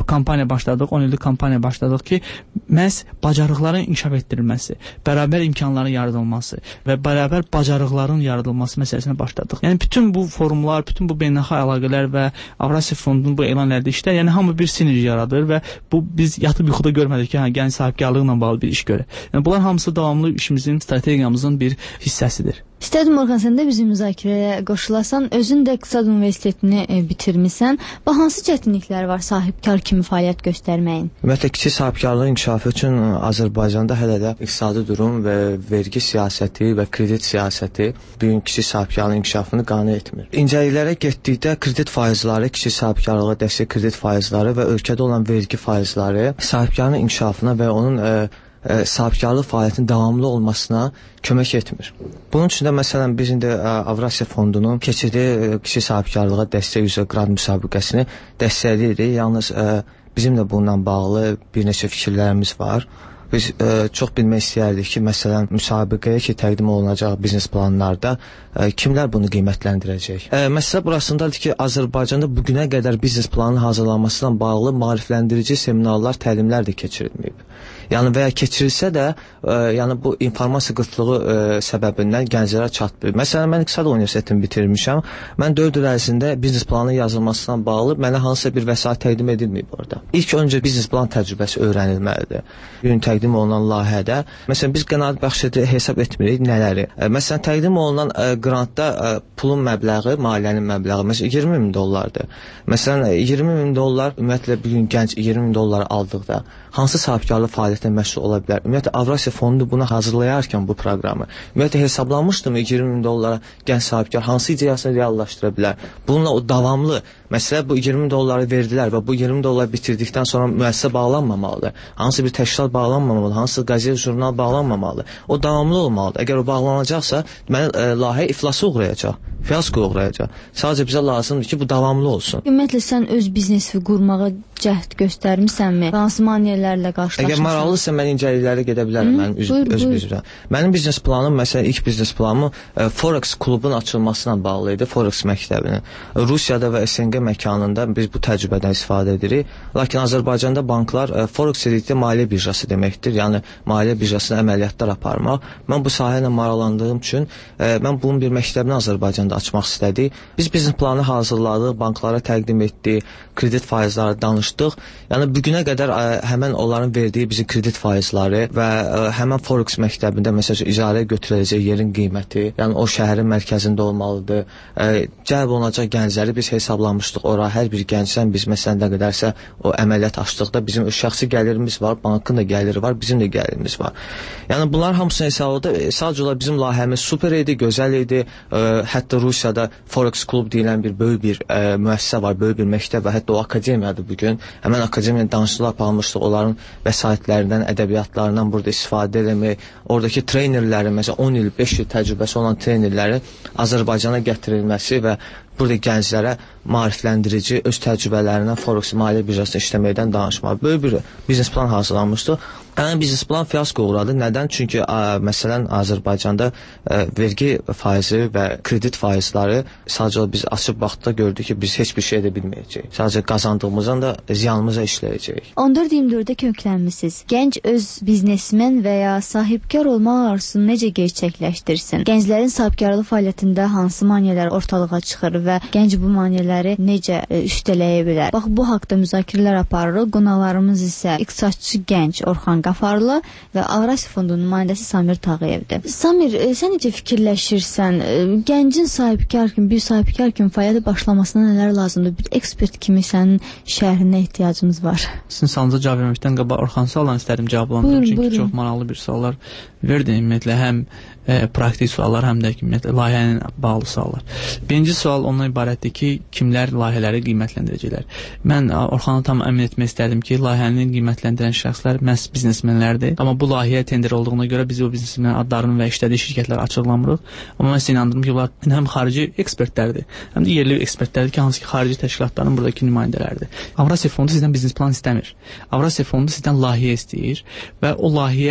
kampaniya başladıq, on illik kampaniya başladıq ki, məhz bacarıqların inkişaf etdirilməsi, bərabər imkanların yaradılması və bərabər bacarıqların yaradılması məsələsinə başladıq. Yəni bütün bu forumlar, bütün bu beynəlxalq əlaqələr və Avrasiya Fondunun bu elan elədiyi işlər, yəni hamı bir sinerji yaradır və bu biz yatıb yuxuda görmədik ki, hə, gənc sahibkarlıqla bağlı bir iş görək. Yəni bunlar hamısı davamlı işimizin, strategiyamızın bir hissəsidir. İstədim Orxan, sən də bizim müzakirəyə qoşulasan, özün də İqtisad Universitetini e, bitirmisən. Və hansı çətinliklər var sahibkar kimi fəaliyyət göstərməyin? Ümumiyyətlə, kiçik sahibkarlığın inkişafı üçün Azərbaycanda hələ də iqtisadi durum və vergi siyasəti və kredit siyasəti bu gün kiçik sahibkarlığın inkişafını qane etmir. İncəliklərə getdikdə kredit faizləri, kiçik sahibkarlığa dəstək kredit faizləri və ölkədə olan vergi faizləri sahibkarın inkişafına və onun e, E, sahibkarlıq fəaliyyətinin davamlı olmasına kömək etmir. Bunun üçün də məsələn biz indi Avrasiya Fondunun keçirdiyi kiçik sahibkarlığa dəstək üzrə qrant müsabiqəsini dəstəkləyirik. Yalnız e, bizimlə bununla bağlı bir neçə fikirlərimiz var. Biz e, çox bilmək istəyərdik ki, məsələn, müsabiqəyə ki, təqdim olunacaq biznes planlarda e, kimlər bunu qiymətləndirəcək? E, məsələ burasındadır ki, Azərbaycanda bugünə qədər biznes planının hazırlanmasıyla bağlı maarifləndirici seminarlar, təlimlər də keçirilməyib. Yəni və ya keçirilsə də, e, yəni bu informasiya qıtlığı e, səbəbindən gənclərə çatmır. Məsələn, mən İqtisad Universitetini bitirmişəm. Mən dörd il ərzində biznes planının yazılmasına bağlı mənə hansısa bir vəsait təqdim edilməyib orada. İlk öncə biznes plan təcrübəsi öyrənilməlidir. Gün təqdim olunan layihədə, məsələn, biz qənaət bəxş edir, hesab etmirik nələri. E, məsələn, təqdim olunan e, qrantda e, pulun məbləği, maliyyənin məbləği məsələn iyirmi min dollardır. Məsələn, iyirmi min dollar ümumiyyətlə bir gün gənc iyirmi min dollar aldıqda hansı sahibkarlıq fəaliyyətinə məşğul ola bilər? Ümumiyyətlə Avrasiya Fondu bunu hazırlayarkən bu proqramı ümumiyyətlə hesablanmışdımı iyirmi min dollara gənc sahibkar hansı ideyasını reallaşdıra bilər? Bununla o davamlı məsələ bu iyirmi min dolları verdilər və bu iyirmi min dolları bitirdikdən sonra müəssisə bağlanmamalıdır. Hansı bir təşkilat bağlanmamalıdır, hansı qəzet, jurnal bağlanmamalıdır. O davamlı olmalıdır. Əgər o bağlanacaqsa, deməli e, layihə iflasa uğrayacaq, fiyasko uğrayacaq. Sadəcə bizə lazımdır ki, bu davamlı olsun. Ümumiyyətlə sən öz biznesi qurmağa cəhd göstərmisənmi? Hansı maneələrlə qarşılaşmısan? Əgər maraqlısa mən incəliklərə gedə bilərəm. Mənim üz, buyur, öz biznesəm. Mənim biznes planım, məsələn, ilk biznes planım e, Forex klubun açılmasına bağlı idi, Forex məktəbinin. Rusiyada və S N G məkanında biz bu təcrübədən istifadə edirik. Lakin Azərbaycanda banklar e, Forex dedikdə maliyyə birjası deməkdir. Yəni maliyyə birjasına əməliyyatlar aparmaq. Mən bu sahə ilə maraqlandığım üçün e, mən bunun bir məktəbini Azərbaycanda açmaq istədik. Biz biznes planı hazırladıq, banklara təqdim etdik, kredit faizləri danışdıq. Yəni bugünə qədər ə, həmən onların verdiyi bizim kredit faizləri və ə, həmən Forex məktəbində məsələn icarəyə götürüləcək yerin qiyməti, yəni o şəhərin mərkəzində olmalıdır. Ə, cəlb olunacaq gəncləri biz hesablamışdıq. Ora hər bir gəncdən biz məsələn nə qədərsə o əməliyyat açdıqda bizim öz şəxsi gəlirimiz var, bankın da gəliri var, bizim də gəlirimiz var. Yəni bunlar hamısını hesabladı. Sadəcə olaraq bizim layihəmiz super idi, gözəl idi. Ə, hətta Rusiyada Forex klub deyilən bir böyük bir ə, müəssisə var, böyük bir məktəb və hətta o akademiyadır bu gün. Həmən akademiyanın danışıqlar aparmışdıq, onların vəsaitlərindən, ədəbiyyatlarından burada istifadə eləmək, oradakı trenerlərin, məsələn on il, beş il təcrübəsi olan trenerlərin Azərbaycana gətirilməsi və burada gənclərə maarifləndirici, öz təcrübələrindən Forex maliyyə birjasında işləməkdən danışmaq. Böyük bir biznes plan hazırlanmışdı. Yəni biznes plan fiyasko uğradı. Nədən? Çünki ə, məsələn Azərbaycanda ə, vergi faizi və kredit faizləri sadəcə biz açıb baxdıqda gördük ki, biz heç bir şey edə bilməyəcəyik. Sadəcə qazandığımızdan da ziyanımıza işləyəcəyik. on dörd iyirmi dördə köklənmisiniz. Gənc öz biznesmen və ya sahibkar olmaq arzusunu necə gerçəkləşdirsin? Gənclərin sahibkarlıq fəaliyyətində hansı maneələr ortalığa çıxır və gənc bu maneələri necə e, üstələyə bilər? Bax, bu haqda müzakirələr aparırıq. Qonaqlarımız isə iqtisadçı gənc Orxan Qafarlı və Avrasiya Fondunun nümayəndəsi Samir Tağıyevdir. Samir, e, sən necə fikirləşirsən? E, gəncin sahibkar kimi, bir sahibkar kimi fəaliyyətə başlamasına nələr lazımdır? Bir ekspert kimi sənin şərhinə ehtiyacımız var. Sizin sualınıza cavab verməkdən qabaq Orxan suallarını istədim cavablandırım. Çünki buyurun. Çox maraqlı bir suallar verdin. Ümumiyyətlə həm e, praktik suallar, həm də ümumiyyətlə layihənin bağlı suallar. Birinci sual ondan ibarətdir ki, kimlər layihələri qiymətləndirəcəklər. Mən Orxanı tam əmin etmək istərdim ki, layihəni qiymətləndirən şəxslər məhz biznesmenlərdir. Amma bu layihə tender olduğuna görə biz o biznesmenlərin adlarını və işlədiyi şirkətləri açıqlamırıq. Amma mən sizə inandırım ki, bunlar həm xarici ekspertlərdir, həm də yerli ekspertlərdir ki, hansı ki, xarici təşkilatların buradakı nümayəndələridir. Avrasiya Fondu sizdən biznes plan istəmir. Avrasiya Fondu sizdən layihə istəyir və o layihə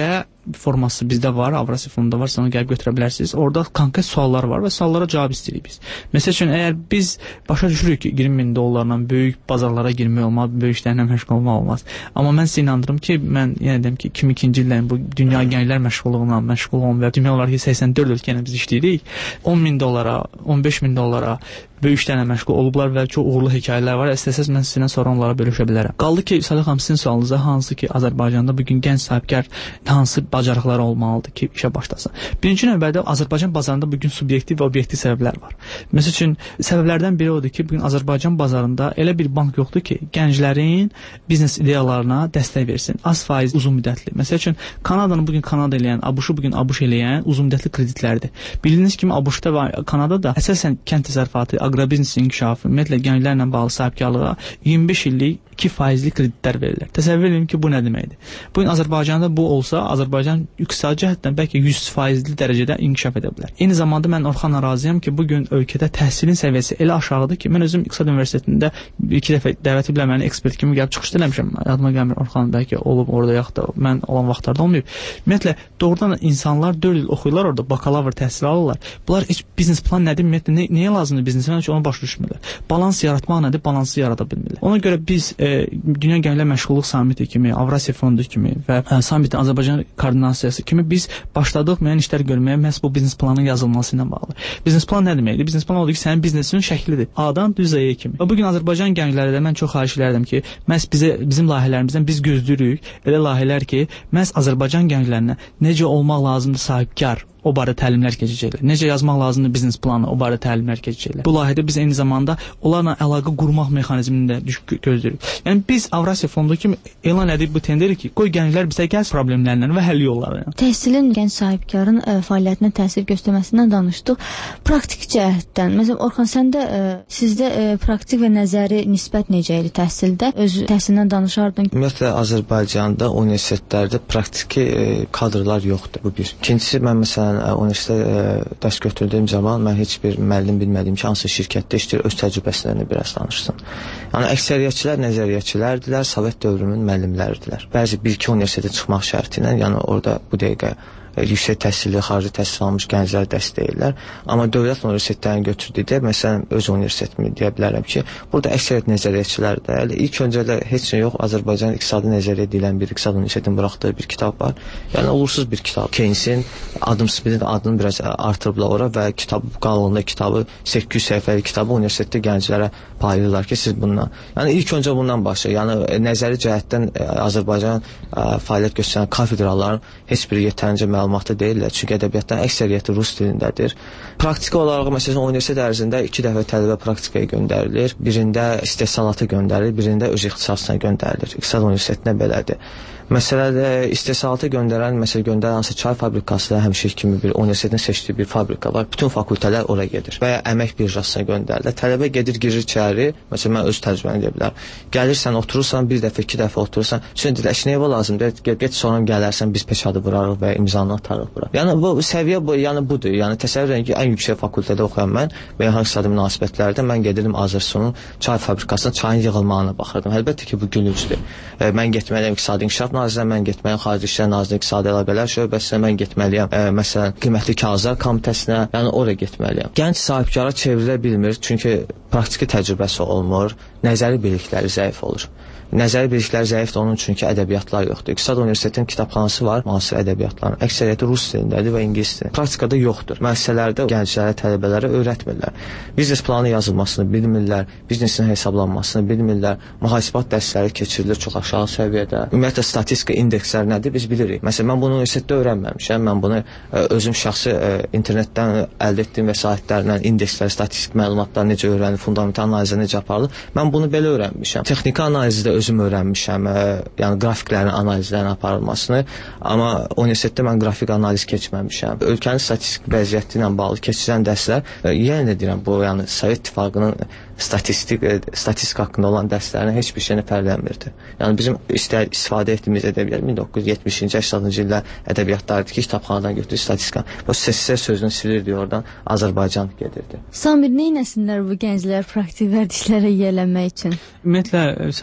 forması bizdə var, Avrasiya fondunda var, onu gəlib götürə bilərsiniz. Orada konkret suallar var və suallara cavab istəyirik biz. Məsəl üçün, əgər biz başa düşürük ki, iyirmi min dollarla böyük bazarlara girmək olmaz, böyük işlərlə məşğul olmaq olmaz. Amma mən sizə inandırım ki, mən yenə deyim ki, iki min ikinci ildən bu dünya gənclər məşğulluğuna məşğul olun və demək olar ki, səksən dörd ölkə ilə biz işləyirik. on min dollara, on beş min dollara böyük işlərlə məşğul olublar və çox uğurlu hekayələr var. İstəsəz mən sizinlə sonra onlara bölüşə bilərəm. Qaldı ki, Salih xanım, sizin sualınıza hansı ki, Azərbaycanda bugün gənc sahibkar hansı bacarıqları olmalıdır ki, işə başlasın? Birinci növbədə Azərbaycan bazarında bugün subyektiv və obyektiv səbəblər var. Məsəl üçün, səbəblərdən biri odur ki, bugün Azərbaycan bazarında elə bir bank yoxdur ki, gənclərin biznes ideyalarına dəstək versin. Az faiz, uzun müddətli. Məsəl üçün, Kanadanı bugün Kanada eləyən, ABŞ-ı bugün ABŞ eləyən uzun müddətli kreditlərdir. Bildiyiniz kimi, ABŞ-da və Kanadada əsasən kənd təsərrüfatı, aqrobiznes inkişafı, ümumiyyətlə gənclərlə bağlı sahibkarlığa iyirmi beş illik iki faizli kreditlər verirlər. Təsəvvür edin ki, bu nə deməkdir? Bugün Azərbaycanda bu olsa, Azərbaycan iqtisadi cəhətdən bəlkə yüz faizli dərəcədə inkişaf edə bilər. Eyni zamanda mən Orxanla razıyam ki, bugün ölkədə təhsilin səviyyəsi elə aşağıdır ki, mən özüm İqtisad Universitetində iki dəfə dəvət ediblər məni ekspert kimi gəlib çıxış eləmişəm. Yadıma gəlmir, Orxan bəlkə olub orada yaxud da mən olan vaxtlarda olmayıb. Ümumiyyətlə, doğrudan insanlar dörd il oxuyurlar orada, bakalavr təhsil alırlar. Bunlar heç biznes plan nədir, ümumiyyətlə, nə, nəyə lazımdır biznesə ki, onu başa düşmürlər. Balans yaratmaq nədir, balansı yarada bilmirlər. Ona görə biz e, Dünya Gənclər Məşğulluq Samiti kimi, Avrasiya Fondu kimi və e, Samitin Azərbaycan koordinasiyası kimi biz başladıq müəyyən işlər görməyə məhz bu biznes planın yazılması ilə bağlı. Biznes plan nə deməkdir? Biznes plan odur ki, sənin biznesinin şəklidir. A-dan düz Z-yə kimi. Və bugün Azərbaycan gəncləri də mən çox xahiş edirəm ki, məhz bizə, bizim layihələrimizdən biz gözləyirik elə layihələr ki, məhz Azərbaycan gənclərinə necə olmaq lazımdır sahibkar, o barədə təlimlər keçəcəklər. Necə yazmaq lazımdır biznes planı, o barədə təlimlər keçəcəklər. Bu layihədə biz eyni zamanda onlarla əlaqə qurmaq mexanizmini də gözləyirik. Yəni biz Avrasiya Fondu kimi elan edib bu tenderi ki, qoy gənclər bizə gəlsin problemlərlə və həll yollarına. Təhsilin gənc sahibkarın ə, fəaliyyətinə təsir göstərməsindən danışdıq. Praktik cəhətdən, məsələn, Orxan, səndə ə, sizdə ə, praktik və nəzəri nisbət necə idi təhsildə? Öz təhsilindən danışardın. Ümumiyyətlə Azərbaycanda universitetlərdə praktiki ə, kadrlar yoxdur. Bu bir. İkincisi, mən məsələn universitetdə dərs götürdüyüm zaman mən heç bir müəllim bilmədiyim ki, hansı şirkətdə işləyir, öz təcrübəsindən biraz danışsın. Yəni əksəriyyətçilər nəzəriyyəçilərdirlər, Sovet dövrünün müəllimləridirlər. Bəzi bir-iki universitetə çıxmaq şərti ilə, yəni orada bu dəqiqə yüksək təhsilli, xarici təhsil almış gənclər dəstəkləyirlər. Amma dövlət universitetlərini götürdükdə, məsələn, öz universitetimi deyə bilərəm ki, burada əksəriyyət nəzəriyyəçilərdir. Yəni, ilk öncələ heç nə yox, Azərbaycan iqtisadi nəzəriyyə deyilən bir iqtisad universitetinin buraxdığı bir kitab var. Yəni, uğursuz bir kitab. Keynesin, Adam Smith'in adını biraz artırıblar ora və kitab qalınlığında kitabı, səkkiz yüz səhifəlik kitabı universitetdə gənclərə paylayırlar ki, siz bundan. Yəni, ilk öncə bundan başlayır. Yəni, nəzəri cəhətdən Azərbaycan fəaliyyət göstərən kafedraların heç biri yetərincə məlumatı deyirlər. Çünki ədəbiyyatdan əksəriyyəti rus dilindədir. Praktiki olaraq, məsələn, universitet ərzində iki dəfə tələbə praktikaya göndərilir. Birində istehsalata göndərilir, birində öz ixtisasına göndərilir. İqtisad universitetinə belədir. Məsələdə istehsalata göndərən, məsələn, göndərən hansı çay fabrikası da həmişə kimi bir universitetin seçdiyi bir fabrika var. Bütün fakültələr ora gedir və ya əmək birjasına göndərilir. Tələbə gedir, girir içəri. Məsələn, mən öz təcrübəmi deyə bilərəm. Gəlirsən, oturursan, bir dəfə, iki dəfə oturursan. Şimdi deyirlər, nə lazımdır? Get sonra gələrsən, biz peçadı vurarıq və imzanı atarıq bura. Yəni bu səviyyə bu, yəni budur. Yəni təsəvvür edin ki, ən yüksək fakültədə oxuyan mən beynəlxalq iqtisadi münasibətlərdə mən gedirdim Azərsunun çay fabrikasına çayın yığılmağına baxırdım. Əlbəttə ki, bu gülüncdür. E, mən getməliyəm İqtisadi İnkişaf Nazirliyinə, mən getməliyəm Xarici İşlər Nazirliyinin İqtisadi Əlaqələr şöbəsinə, mən getməliyəm e, məsələn Qiymətli Kağızlar Komitəsinə, yəni ora getməliyəm. Gənc sahibkara çevrilə bilmir, çünki praktiki təcrübəsi olmur, nəzəri bilikləri zəif olur. Nəzəri bilikləri zəifdir onun üçün ki, ədəbiyyatlar yoxdur. İqtisad Universitetinin kitabxanası var, müasir ədəbiyyatların. Əksəriyyəti rus dilindədir və ingilis dilində. Praktikada yoxdur. Müəssisələrdə gənclərə, tələbələrə öyrətmirlər. Biznes planı yazılmasını bilmirlər, biznesin hesablanmasını bilmirlər. Mühasibat dərsləri keçirilir çox aşağı səviyyədə. Ümumiyyətlə statistika indekslər nədir biz bilirik. Məsələn, mən bunu universitetdə öyrənməmişəm. Mən bunu ə, özüm şəxsi ə, internetdən əldə etdiyim vəsaitlərlə indekslər, statistik məlumatlar necə öyrənir, fundamental analizə necə aparılır. Mən bunu belə öyrənmişəm. Texniki analizdə özüm öyrənmişəm, ə, yəni qrafiklərin analizlərin aparılmasını, amma universitetdə mən qrafik analiz keçməmişəm. Ölkənin statistik vəziyyəti ilə bağlı keçirilən dərslər, ə, yenə də deyirəm, bu yəni Sovet İttifaqının statistik ə, statistika haqqında olan dərslərinə heç bir şeyini fərqlənmirdi. Yəni bizim istər istifadə etdiyimiz ədəbiyyat min doqquz yüz yetmişinci səksəninci illər ədəbiyyatlardır ki, kitabxanadan götürür statistika. Bu S S R sözünü silirdi, oradan Azərbaycan gedirdi. Samir, nə etsinlər bu gənclər praktik vərdişlərə yiyələnmək üçün? Ümumiyyətlə, Salih xanım, mən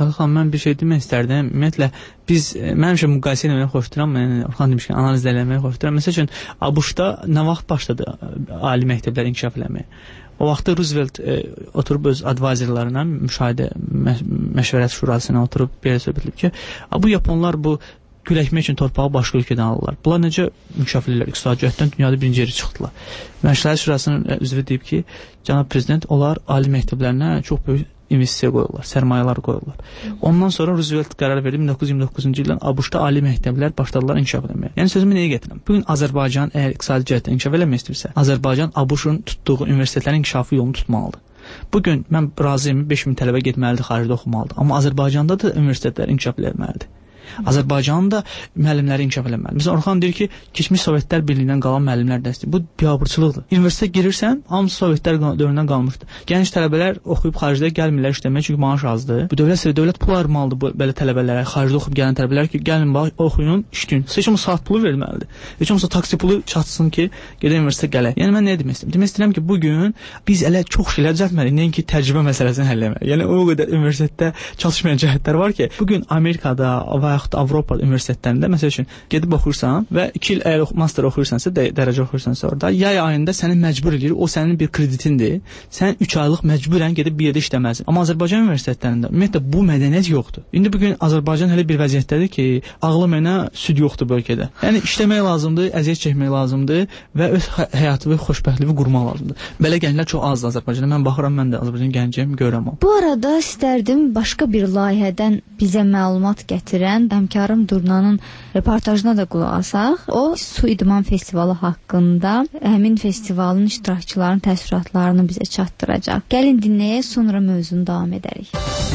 mən bir şey demək istərdim. Ümumiyyətlə biz mən həmişə müqayisə etməyi xoşlayıram. Mən Orxan demişkən analiz eləməyi xoşlayıram. Məsəl üçün ABŞ-da nə vaxt başladı ali məktəblər inkişaf eləməyə? O vaxtda Roosevelt e, oturub öz advayzerlarına, müşahidə mə məşvərət şurasına oturub belə söhbət edib ki, bu yaponlar bu güləkmək üçün torpağı başqa ölkədən alırlar. Bunlar necə inkişaf edirlər? İqtisadi cəhətdən dünyada birinci yeri çıxdılar. Məşvərət şurasının üzvü deyib ki, cənab prezident, onlar ali məktəblərinə çox böyük investisiya qoyurlar, sərmayələr qoyurlar. Ondan sonra Roosevelt qərar verdi min doqquz yüz iyirmi doqquzuncu ildən ABŞ-da ali məktəblər başladılar inkişaf etməyə. Yəni sözümü nəyə gətirirəm? Bu gün Azərbaycan əgər iqtisadi cəhətdən inkişaf eləmək istəyirsə, Azərbaycan ABŞ-ın tutduğu universitetlərin inkişafı yolunu tutmalıdır. Bu gün mən razıyam, beş min tələbə getməlidir, xaricdə oxumalıdır. Amma Azərbaycanda da universitetlər inkişaf etməlidir. Azərbaycanın da müəllimləri inkişaf eləməli. Məsələn, Orxan deyir ki, keçmiş Sovetlər Birliyindən qalan müəllimlər dəstəyi. Bu biabırçılıqdır. Universitetə girirsən, hamısı Sovetlər dövründən qalmışdır. Gənc tələbələr oxuyub xaricdə gəlmirlər işləməyə, çünki maaş azdır. Bu dövlət sərvət dövlət pulu ayırmalıdır bu belə tələbələrə, xaricdə oxuyub gələn tələbələr ki, gəlin bax, oxuyun, işləyin. Heç olmasa saat pulu verilməlidir. Heç olmasa taksi pulu çatsın ki, gedək universitetə gələk. Yəni mən nə demək istəyirəm? Demək istəyirəm ki, bu gün biz elə çox şeylər düzəltməliyik, nəinki təcrübə məsələsini həll etməliyik. Yəni o qədər universitetdə çalışmayan cəhətlər var ki, bu gün Amerikada və yaxud Avropa universitetlərində məsəl üçün gedib oxuyursan və iki il əgər master oxuyursansa, də, dərəcə oxuyursansa orada, yay ayında səni məcbur edir, o sənin bir kreditindir. Sən üç aylıq məcburən gedib bir yerdə işləməlisən. Amma Azərbaycan universitetlərində ümumiyyətlə bu mədəniyyət yoxdur. İndi bu gün Azərbaycan elə bir vəziyyətdədir ki, ağlı mənə süd yoxdur bu ölkədə. Yəni işləmək lazımdır, əziyyət çəkmək lazımdır və öz həyatı və xoşbəxtliyi qurmaq lazımdır. Belə gənclər çox azdır Azərbaycanda. Mən baxıram, mən də Azərbaycan gəncəm, görürəm. Bu arada istərdim başqa bir layihədən bizə məlumat gətirən həmkarım Durnanın reportajına da qulaq asaq. O Su İdman Festivalı haqqında həmin festivalın iştirakçılarının təəssüratlarını bizə çatdıracaq. Gəlin dinləyək, sonra mövzunu davam edərik.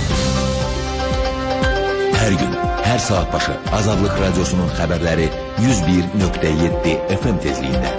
Hər gün, hər saat başı Azadlıq Radiosunun xəbərləri yüz bir nöqtə yeddi F M tezliyində.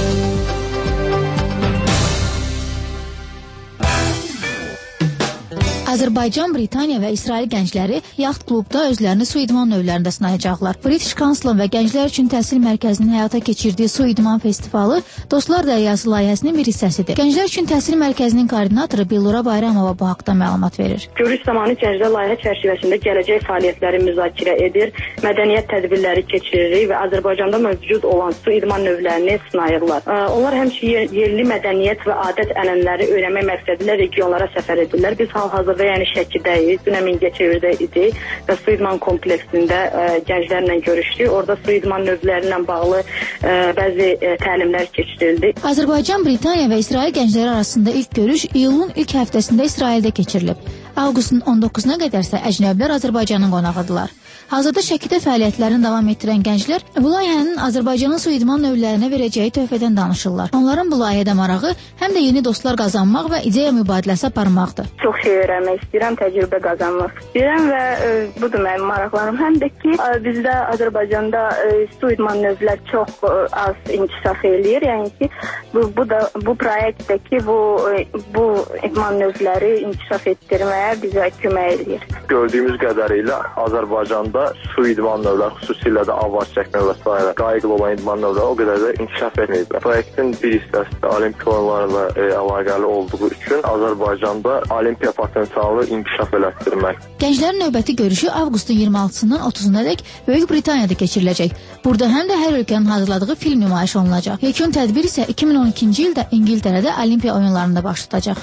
Azərbaycan, Britaniya və İsrail gəncləri yaxt klubda özlərini su idman növlərində sınayacaqlar. British Council və Gənclər üçün Təhsil Mərkəzinin həyata keçirdiyi su idman festivalı Dostlar Dəryası layihəsinin bir hissəsidir. Gənclər üçün Təhsil Mərkəzinin koordinatoru Billura Bayramova bu haqda məlumat verir. Görüş zamanı gənclər layihə çərçivəsində gələcək fəaliyyətləri müzakirə edir, mədəniyyət tədbirləri keçiririk və Azərbaycanda mövcud olan su idman növlərini sınayırlar. Onlar həmçinin yerli mədəniyyət və adət-ənənələri öyrənmək məqsədilə regionlara səfər edirlər. Biz hal-hazırda yəni Şəkidə, dünən Mingəçevirdə idi və su idman kompleksində ə, gənclərlə görüşdük. Orada su idman növləri ilə bağlı ə, bəzi ə, təlimlər keçirildi. Azərbaycan, Britaniya və İsrail gəncləri arasında ilk görüş iyulun ilk həftəsində İsraildə keçirilib. Avqustun on doqquzuna qədərsə əcnəbilər Azərbaycanın qonağıdırlar. Hazırda Şəkidə fəaliyyətlərini davam etdirən gənclər bu layihənin Azərbaycanın su idman növlərinə verəcəyi töhfədən danışırlar. Onların bu layihədə marağı həm də yeni dostlar qazanmaq və ideya mübadiləsi aparmaqdır. Çox şey öyrənmək istəyirəm, təcrübə qazanmaq istəyirəm və e, budur mənim maraqlarım. Həm də ki, e, bizdə Azərbaycanda e, su idman növləri çox e, az inkişaf eləyir. Yəni ki, bu, bu da bu proyektdəki bu e, bu idman növləri inkişaf etdirməyə bizə kömək eləyir. Gördüyümüz qədərilə Azərbaycanda su idman növləri, xüsusilə də avar çəkmə və s. qayıqlı olan idman növləri o qədər də inkişaf etməyiblər. Proyektin bir hissəsi də olimpiya oyunlarla e, əlaqəli olduğu üçün Azərbaycanda olimpiya potensialını inkişaf elətdirmək. Gənclərin növbəti görüşü avqustun iyirmi altısından otuzunadək Böyük Britaniyada keçiriləcək. Burada həm də hər ölkənin hazırladığı film nümayiş olunacaq. Yekun tədbir isə iki min on ikinci ildə İngiltərədə olimpiya oyunlarında baş tutacaq.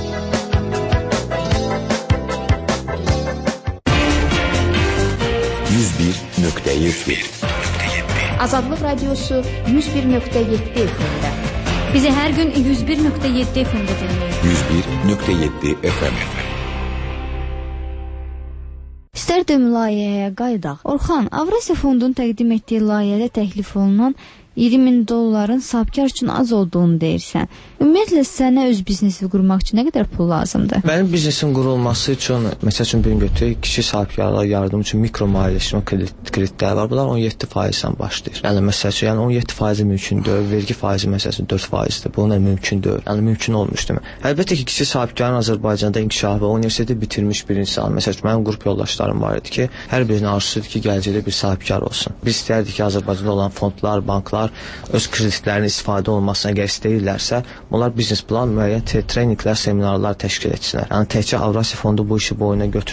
yüz bir nöqtə yeddi Azadlıq Radiosu yüz bir nöqtə yeddi F M-də. Bizi hər gün yüz bir nöqtə yeddi F M-də dinləyin. yüz bir nöqtə yeddi F M. İstərdim layihəyə qaydaq. Orxan, Avrasiya Fondunun təqdim etdiyi layihədə təklif olunan iyirmi min dolların sahibkar üçün az olduğunu deyirsən. Ümumiyyətlə sənə öz biznesini qurmaq üçün nə qədər pul lazımdır? Mənim biznesin qurulması üçün, məsəl üçün bir gün götürək, kiçik sahibkarlara yardım üçün mikro maliyyələşmə kredit, kreditləri var. Bunlar on yeddi faizdən başlayır. Yəni məsəl üçün, yəni on yeddi faizi mümkün deyil, vergi faizi məsələn dörd faizdir. Bu nə mümkün deyil. Yəni mümkün olmuş demə. Əlbəttə ki, kiçik sahibkarın Azərbaycanda inkişafı, universiteti bitirmiş bir insan, məsəl üçün mənim qrup yoldaşlarım var idi ki, hər birinin arzusudur ki, gələcəkdə bir sahibkar olsun. Biz istərdik ki, Azərbaycanda olan fondlar, banklar öz kreditlərinin istifadə olmasına əgər istəyirlərsə, onlar biznes plan, müəyyən treninqlər, seminarlar təşkil etsinlər. Yəni təkcə Avrasiya Fondu bu işi boyuna götürsə,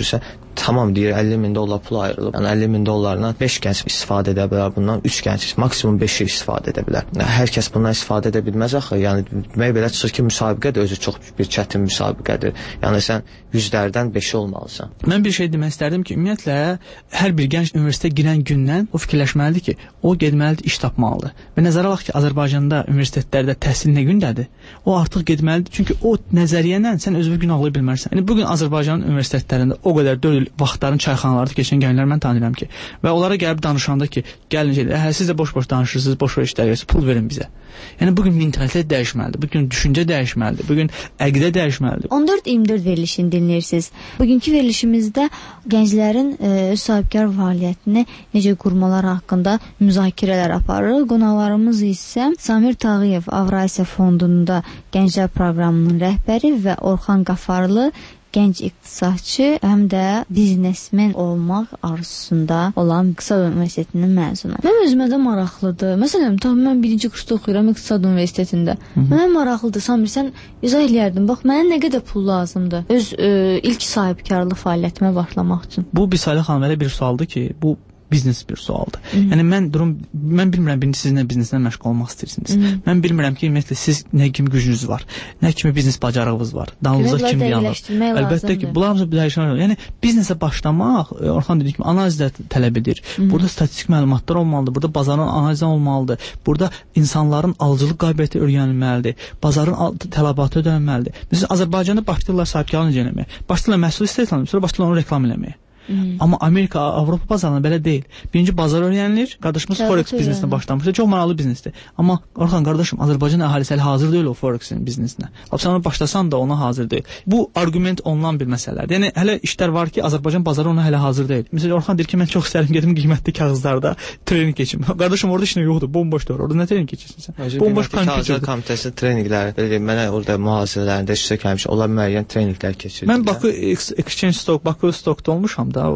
tamam deyir əlli min dollar pul ayrılıb. Yəni əlli min dollarla beş gənc istifadə edə bilər bundan, üç gənc, maksimum beşi istifadə edə bilər. Hər kəs bundan istifadə edə bilməz axı. Yəni demək belə çıxır ki, müsabiqə də özü çox bir çətin müsabiqədir. Yəni sən yüzlərdən beşi olmalısan. Mən bir şey demək istərdim ki, ümumiyyətlə hər bir gənc universitetə girən gündən o fikirləşməlidir ki, o getməlidir, iş tapmalıdır. Və nəzərə alaq ki, Azərbaycanda universitetlərdə təhsil nə gündədir? O artıq getməlidir. Çünki o nəzəriyyənlə sən özünü günahlayıb bilmərsən. Yəni bugün Azərbaycanın universitetlərində o qədər dörd il vaxtların çayxanalarda keçən gənclər mən tanıyıram ki, və onlara gəlib danışanda ki, gəlin şeylər, hə siz də boş-boş danışırsınız, boş-boş işlər edirsiniz, pul verin bizə. Yəni bugün mentalitet dəyişməlidir, bugün düşüncə dəyişməlidir, bugün əqidə dəyişməlidir. on dörd iyirmi dörd verilişini dinləyirsiniz. Bugünkü verilişimizdə gənclərin e, öz sahibkar fəaliyyətini necə qurmaları haqqında müzakirələr aparırıq. Qonaqlarımız isə Samir Tağıyev Avrasiya Fondunda Gənclər Proqramının rəhbəri və Orxan Qafarlı gənc iqtisadçı, həm də biznesmen olmaq arzusunda olan İqtisad Universitetinin məzunu. Mən özümə də maraqlıdır. Məsələn, tam mən birinci kursda oxuyuram İqtisad Universitetində. Hı -hı. Mənə maraqlıdır. Samir, sən izah eləyərdin. Bax, mənə nə qədər pul lazımdır öz e, ilk sahibkarlıq fəaliyyətimə başlamaq üçün? Bu bir Salih xanım elə bir sualdır ki, bu biznes bir sualdır. Hı -hı. Yəni mən durum mən bilmirəm birinci siz nə bizneslə məşğul olmaq istəyirsiniz. Hı -hı. Mən bilmirəm ki, ümumiyyətlə siz nə kimi gücünüz var, nə kimi biznes bacarığınız var. Dalınızda kim dayanır? Əlbəttə ki, bunlar hamısı dəyişənlər. Yəni biznesə başlamaq, Orxan dediyi kimi analiz də tələb edir. Hı -hı. Burada statistik məlumatlar olmalıdır, burada bazarın analizi olmalıdır. Burada insanların alıcılıq qabiliyyəti öyrənilməlidir. Bazarın tələbatı ödənilməlidir. Məsələn, Azərbaycanda başlayırlar sahibkarlıq eləməyə. Başlayırlar məhsul istehsalı, sonra başlayırlar onu reklam eləməyə. Hmm. Amma Amerika, Avropa bazarında belə deyil. Birinci bazar öyrənilir. Qardaşımız Forex biznesinə başlamışdı. Çox maraqlı biznesdir. Amma Orxan qardaşım, Azərbaycan əhalisi hələ hazır deyil o Forexin biznesinə. Sən onu başlasan da ona hazır deyil. Bu argument olunan bir məsələdir. Yəni hələ işlər var ki, Azərbaycan bazarı ona hələ hazır deyil. Məsələn, Orxan deyir ki, mən çox istərdim gedim qiymətli kağızlarda trening keçim. Qardaşım, orada işin yoxdur, bomboşdur. Orada nə trening keçirsən sən? Bomboş kompüter komitəsi treninqləri, mənə orada mühazirələrində iştirak etmişəm. Onlar müəyyən treninqlər keçirdilər. Mən Bakı Exchange Stock, Bakı Stockda olmuşam da.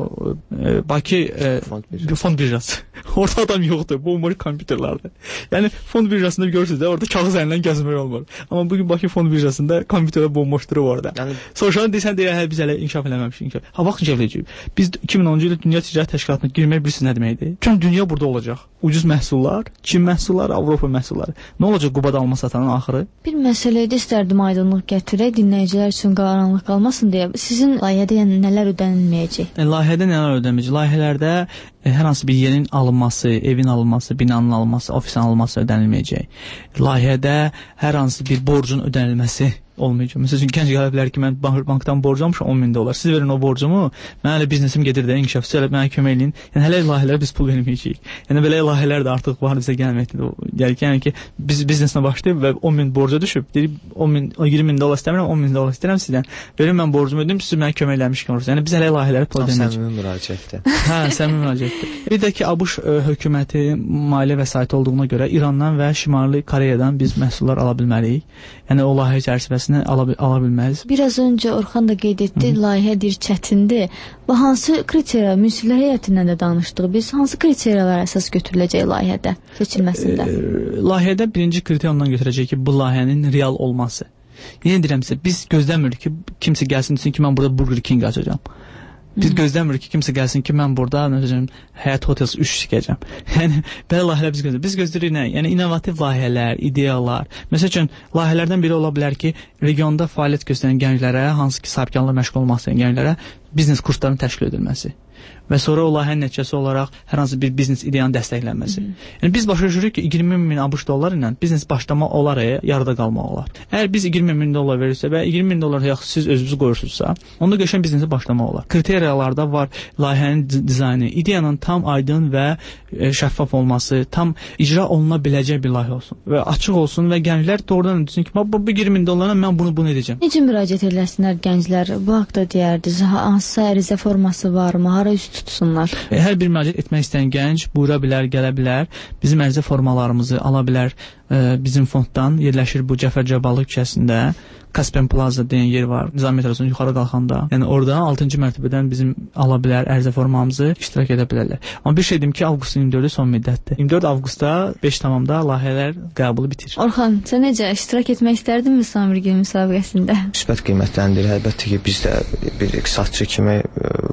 Bakı e, fond birjası. Orada adam yoxdur, bomboş kompüterlərdir. Yəni fond birjasında görürsünüz də orada kağız əllə gəzmək olmur. Amma bugün Bakı fond birjasında kompüterlər bomboşdur orada. Yəni soruşan desən deyir, hə biz hələ inkişaf eləməmişik. İnkişaf. Ha vaxt inkişaf edəcəyik. Biz iki min onuncu ildə Dünya Ticarət Təşkilatına girmək bilirsiniz nə deməkdir? Bütün dünya burada olacaq. Ucuz məhsullar, Çin məhsulları, Avropa məhsulları. Nə olacaq Qubada alma satanın axırı? Bir məsələdə istərdim aydınlıq gətirək, dinləyicilər üçün qaranlıq qalmasın deyə. Sizin layihədə yəni nələr ödənilməyəcək? E, layihədə nələr ödənilməyəcək? Layihələrdə e, hər hansı bir yerin alınması, evin alınması, binanın alınması, ofisin alınması ödənilməyəcək. Layihədə hər hansı bir borcun ödənilməsi olmayacaq. Məsələn, gənc gələ bilər ki, mən bankdan borc almışam on min dollar. Siz verin o borcumu, mən hələ biznesim gedir də, inkişafçı hələ mənə kömək eləyin. Yəni hələ layihələrə biz pul verməyəcəyik. Yəni belə layihələr də artıq var bizə gəlməkdir. Yəni, yəni ki, biz biznesinə başlayıb və on min borca düşüb, deyib on min, iyirmi min dollar istəmirəm, on min dollar istəyirəm sizdən. Verin mən borcumu ödəyim, siz mənə kömək eləmişkin olursunuz. Yəni biz hələ layihələrə pul ödəməyəcəyik. Səmimi müraciətdir. Hə, səmimi müraciətdir. Bir də ki, ABŞ hökuməti maliyyə vəsaiti olduğuna görə İrandan və Şimali Koreyadan biz məhsullar ala bilməliyik. Yəni o layihə çərçivəsində ala, ala bilməliyiz. Biraz öncə Orxan da qeyd etdi, Hı. layihə deyir çətindir. Və hansı kriteriya, münsiflər heyətindən də danışdıq. Biz hansı kriteriyalar əsas götürüləcək layihədə seçilməsində? E, layihədə birinci kriteriya ondan götürəcək ki, bu layihənin real olması. Yenə deyirəm sizə, biz gözləmirik ki, kimsə gəlsin desin ki, mən burada Burger King açacağam. Biz Hı. gözləmirik ki, kimsə gəlsin ki, mən burada necəm Həyat Hotels üç tikəcəm. Yəni belə layihələr biz gözləyirik. Biz gözləyirik nə? Yəni innovativ layihələr, ideyalar. Məsəl üçün layihələrdən biri ola bilər ki, regionda fəaliyyət göstərən gənclərə, hansı ki, sahibkarlıqla məşğul olmaq istəyən gənclərə biznes kurslarının təşkil edilməsi və sonra o layihənin nəticəsi olaraq hər hansı bir biznes ideyanın dəstəklənməsi. Hı -hı. Yəni biz başa düşürük ki, iyirmi min ABŞ dollar ilə biznes başlamaq olar, yarıda qalmaq olar. Əgər biz iyirmi min dollar verirsə və iyirmi min dollar yaxud siz özünüz qoyursunuzsa, onda qəşəng biznesi başlamaq olar. Kriteriyalarda var layihənin dizaynı, ideyanın tam aydın və e, şəffaf olması, tam icra oluna biləcək bir layihə olsun və açıq olsun və gənclər doğrudan düşünsün ki, bu iyirmi min dollarla mən bunu bunu edəcəm. Necə müraciət edəsinlər gənclər? Bu haqqda deyərdiniz, hansı ərizə forması varmı? Hara üst tutsunlar? E, hər bir müraciət etmək istəyən gənc buyura bilər, gələ bilər. Bizim ərizə formalarımızı ala bilər. E, bizim fonddan yerləşir bu Cəfər Cabbarlı küçəsində. Caspian Plaza deyən yer var. Nizam metrosunun yuxarı qalxanda. Yəni orada altıncı mərtəbədən bizim ala bilər ərizə formamızı iştirak edə bilərlər. Amma bir şey deyim ki, avqustun iyirmi dördü son müddətdir. iyirmi dörd avqustda beş tamamda layihələr qəbulu bitir. Orxan, sən necə iştirak etmək istərdinmi Samirgil müsabiqəsində? Müsbət qiymətləndirir. Əlbəttə ki, biz də bir iqtisadçı kimi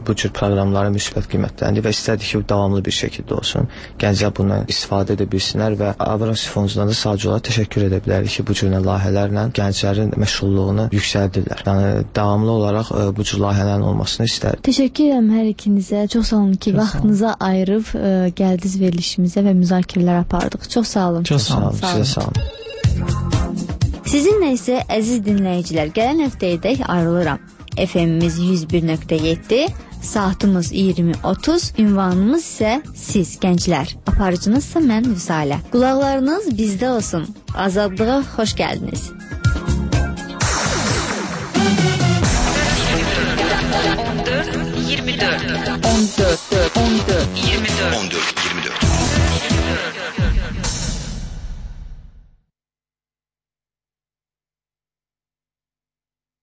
bu cür proqramları müsbət qiymətləndir və istədik ki, davamlı bir şəkildə olsun. Gənclər bundan istifadə edə bilsinlər və Avrasiya Fonduna da sadəcə olaraq təşəkkür edə bilərik ki, bu cür layihələrlə gənclərin məşğulluğunu yüksəldirlər. Yəni davamlı olaraq ə, bu cür layihələrin olmasını istərik. Təşəkkür edirəm hər ikinizə. Çox sağ olun ki, Çox vaxtınıza ayırıb ə, gəldiniz verilişimizə və müzakirələr apardıq. Çox sağ olun. Çox sağ olun. Sağ olun. Sizə sağ olun. Sizinlə isə əziz dinləyicilər, gələn həftəyədək ayrılıram. F M-imiz yüz bir nöqtə yeddi, saatımız iyirmi otuz, ünvanımız isə siz gənclər. Aparıcınızsa mən Vüsalə. Qulaqlarınız bizdə olsun. Azadlığa xoş gəldiniz. on dörd iyirmi dörd on dörd on dörd iyirmi dörd on dörd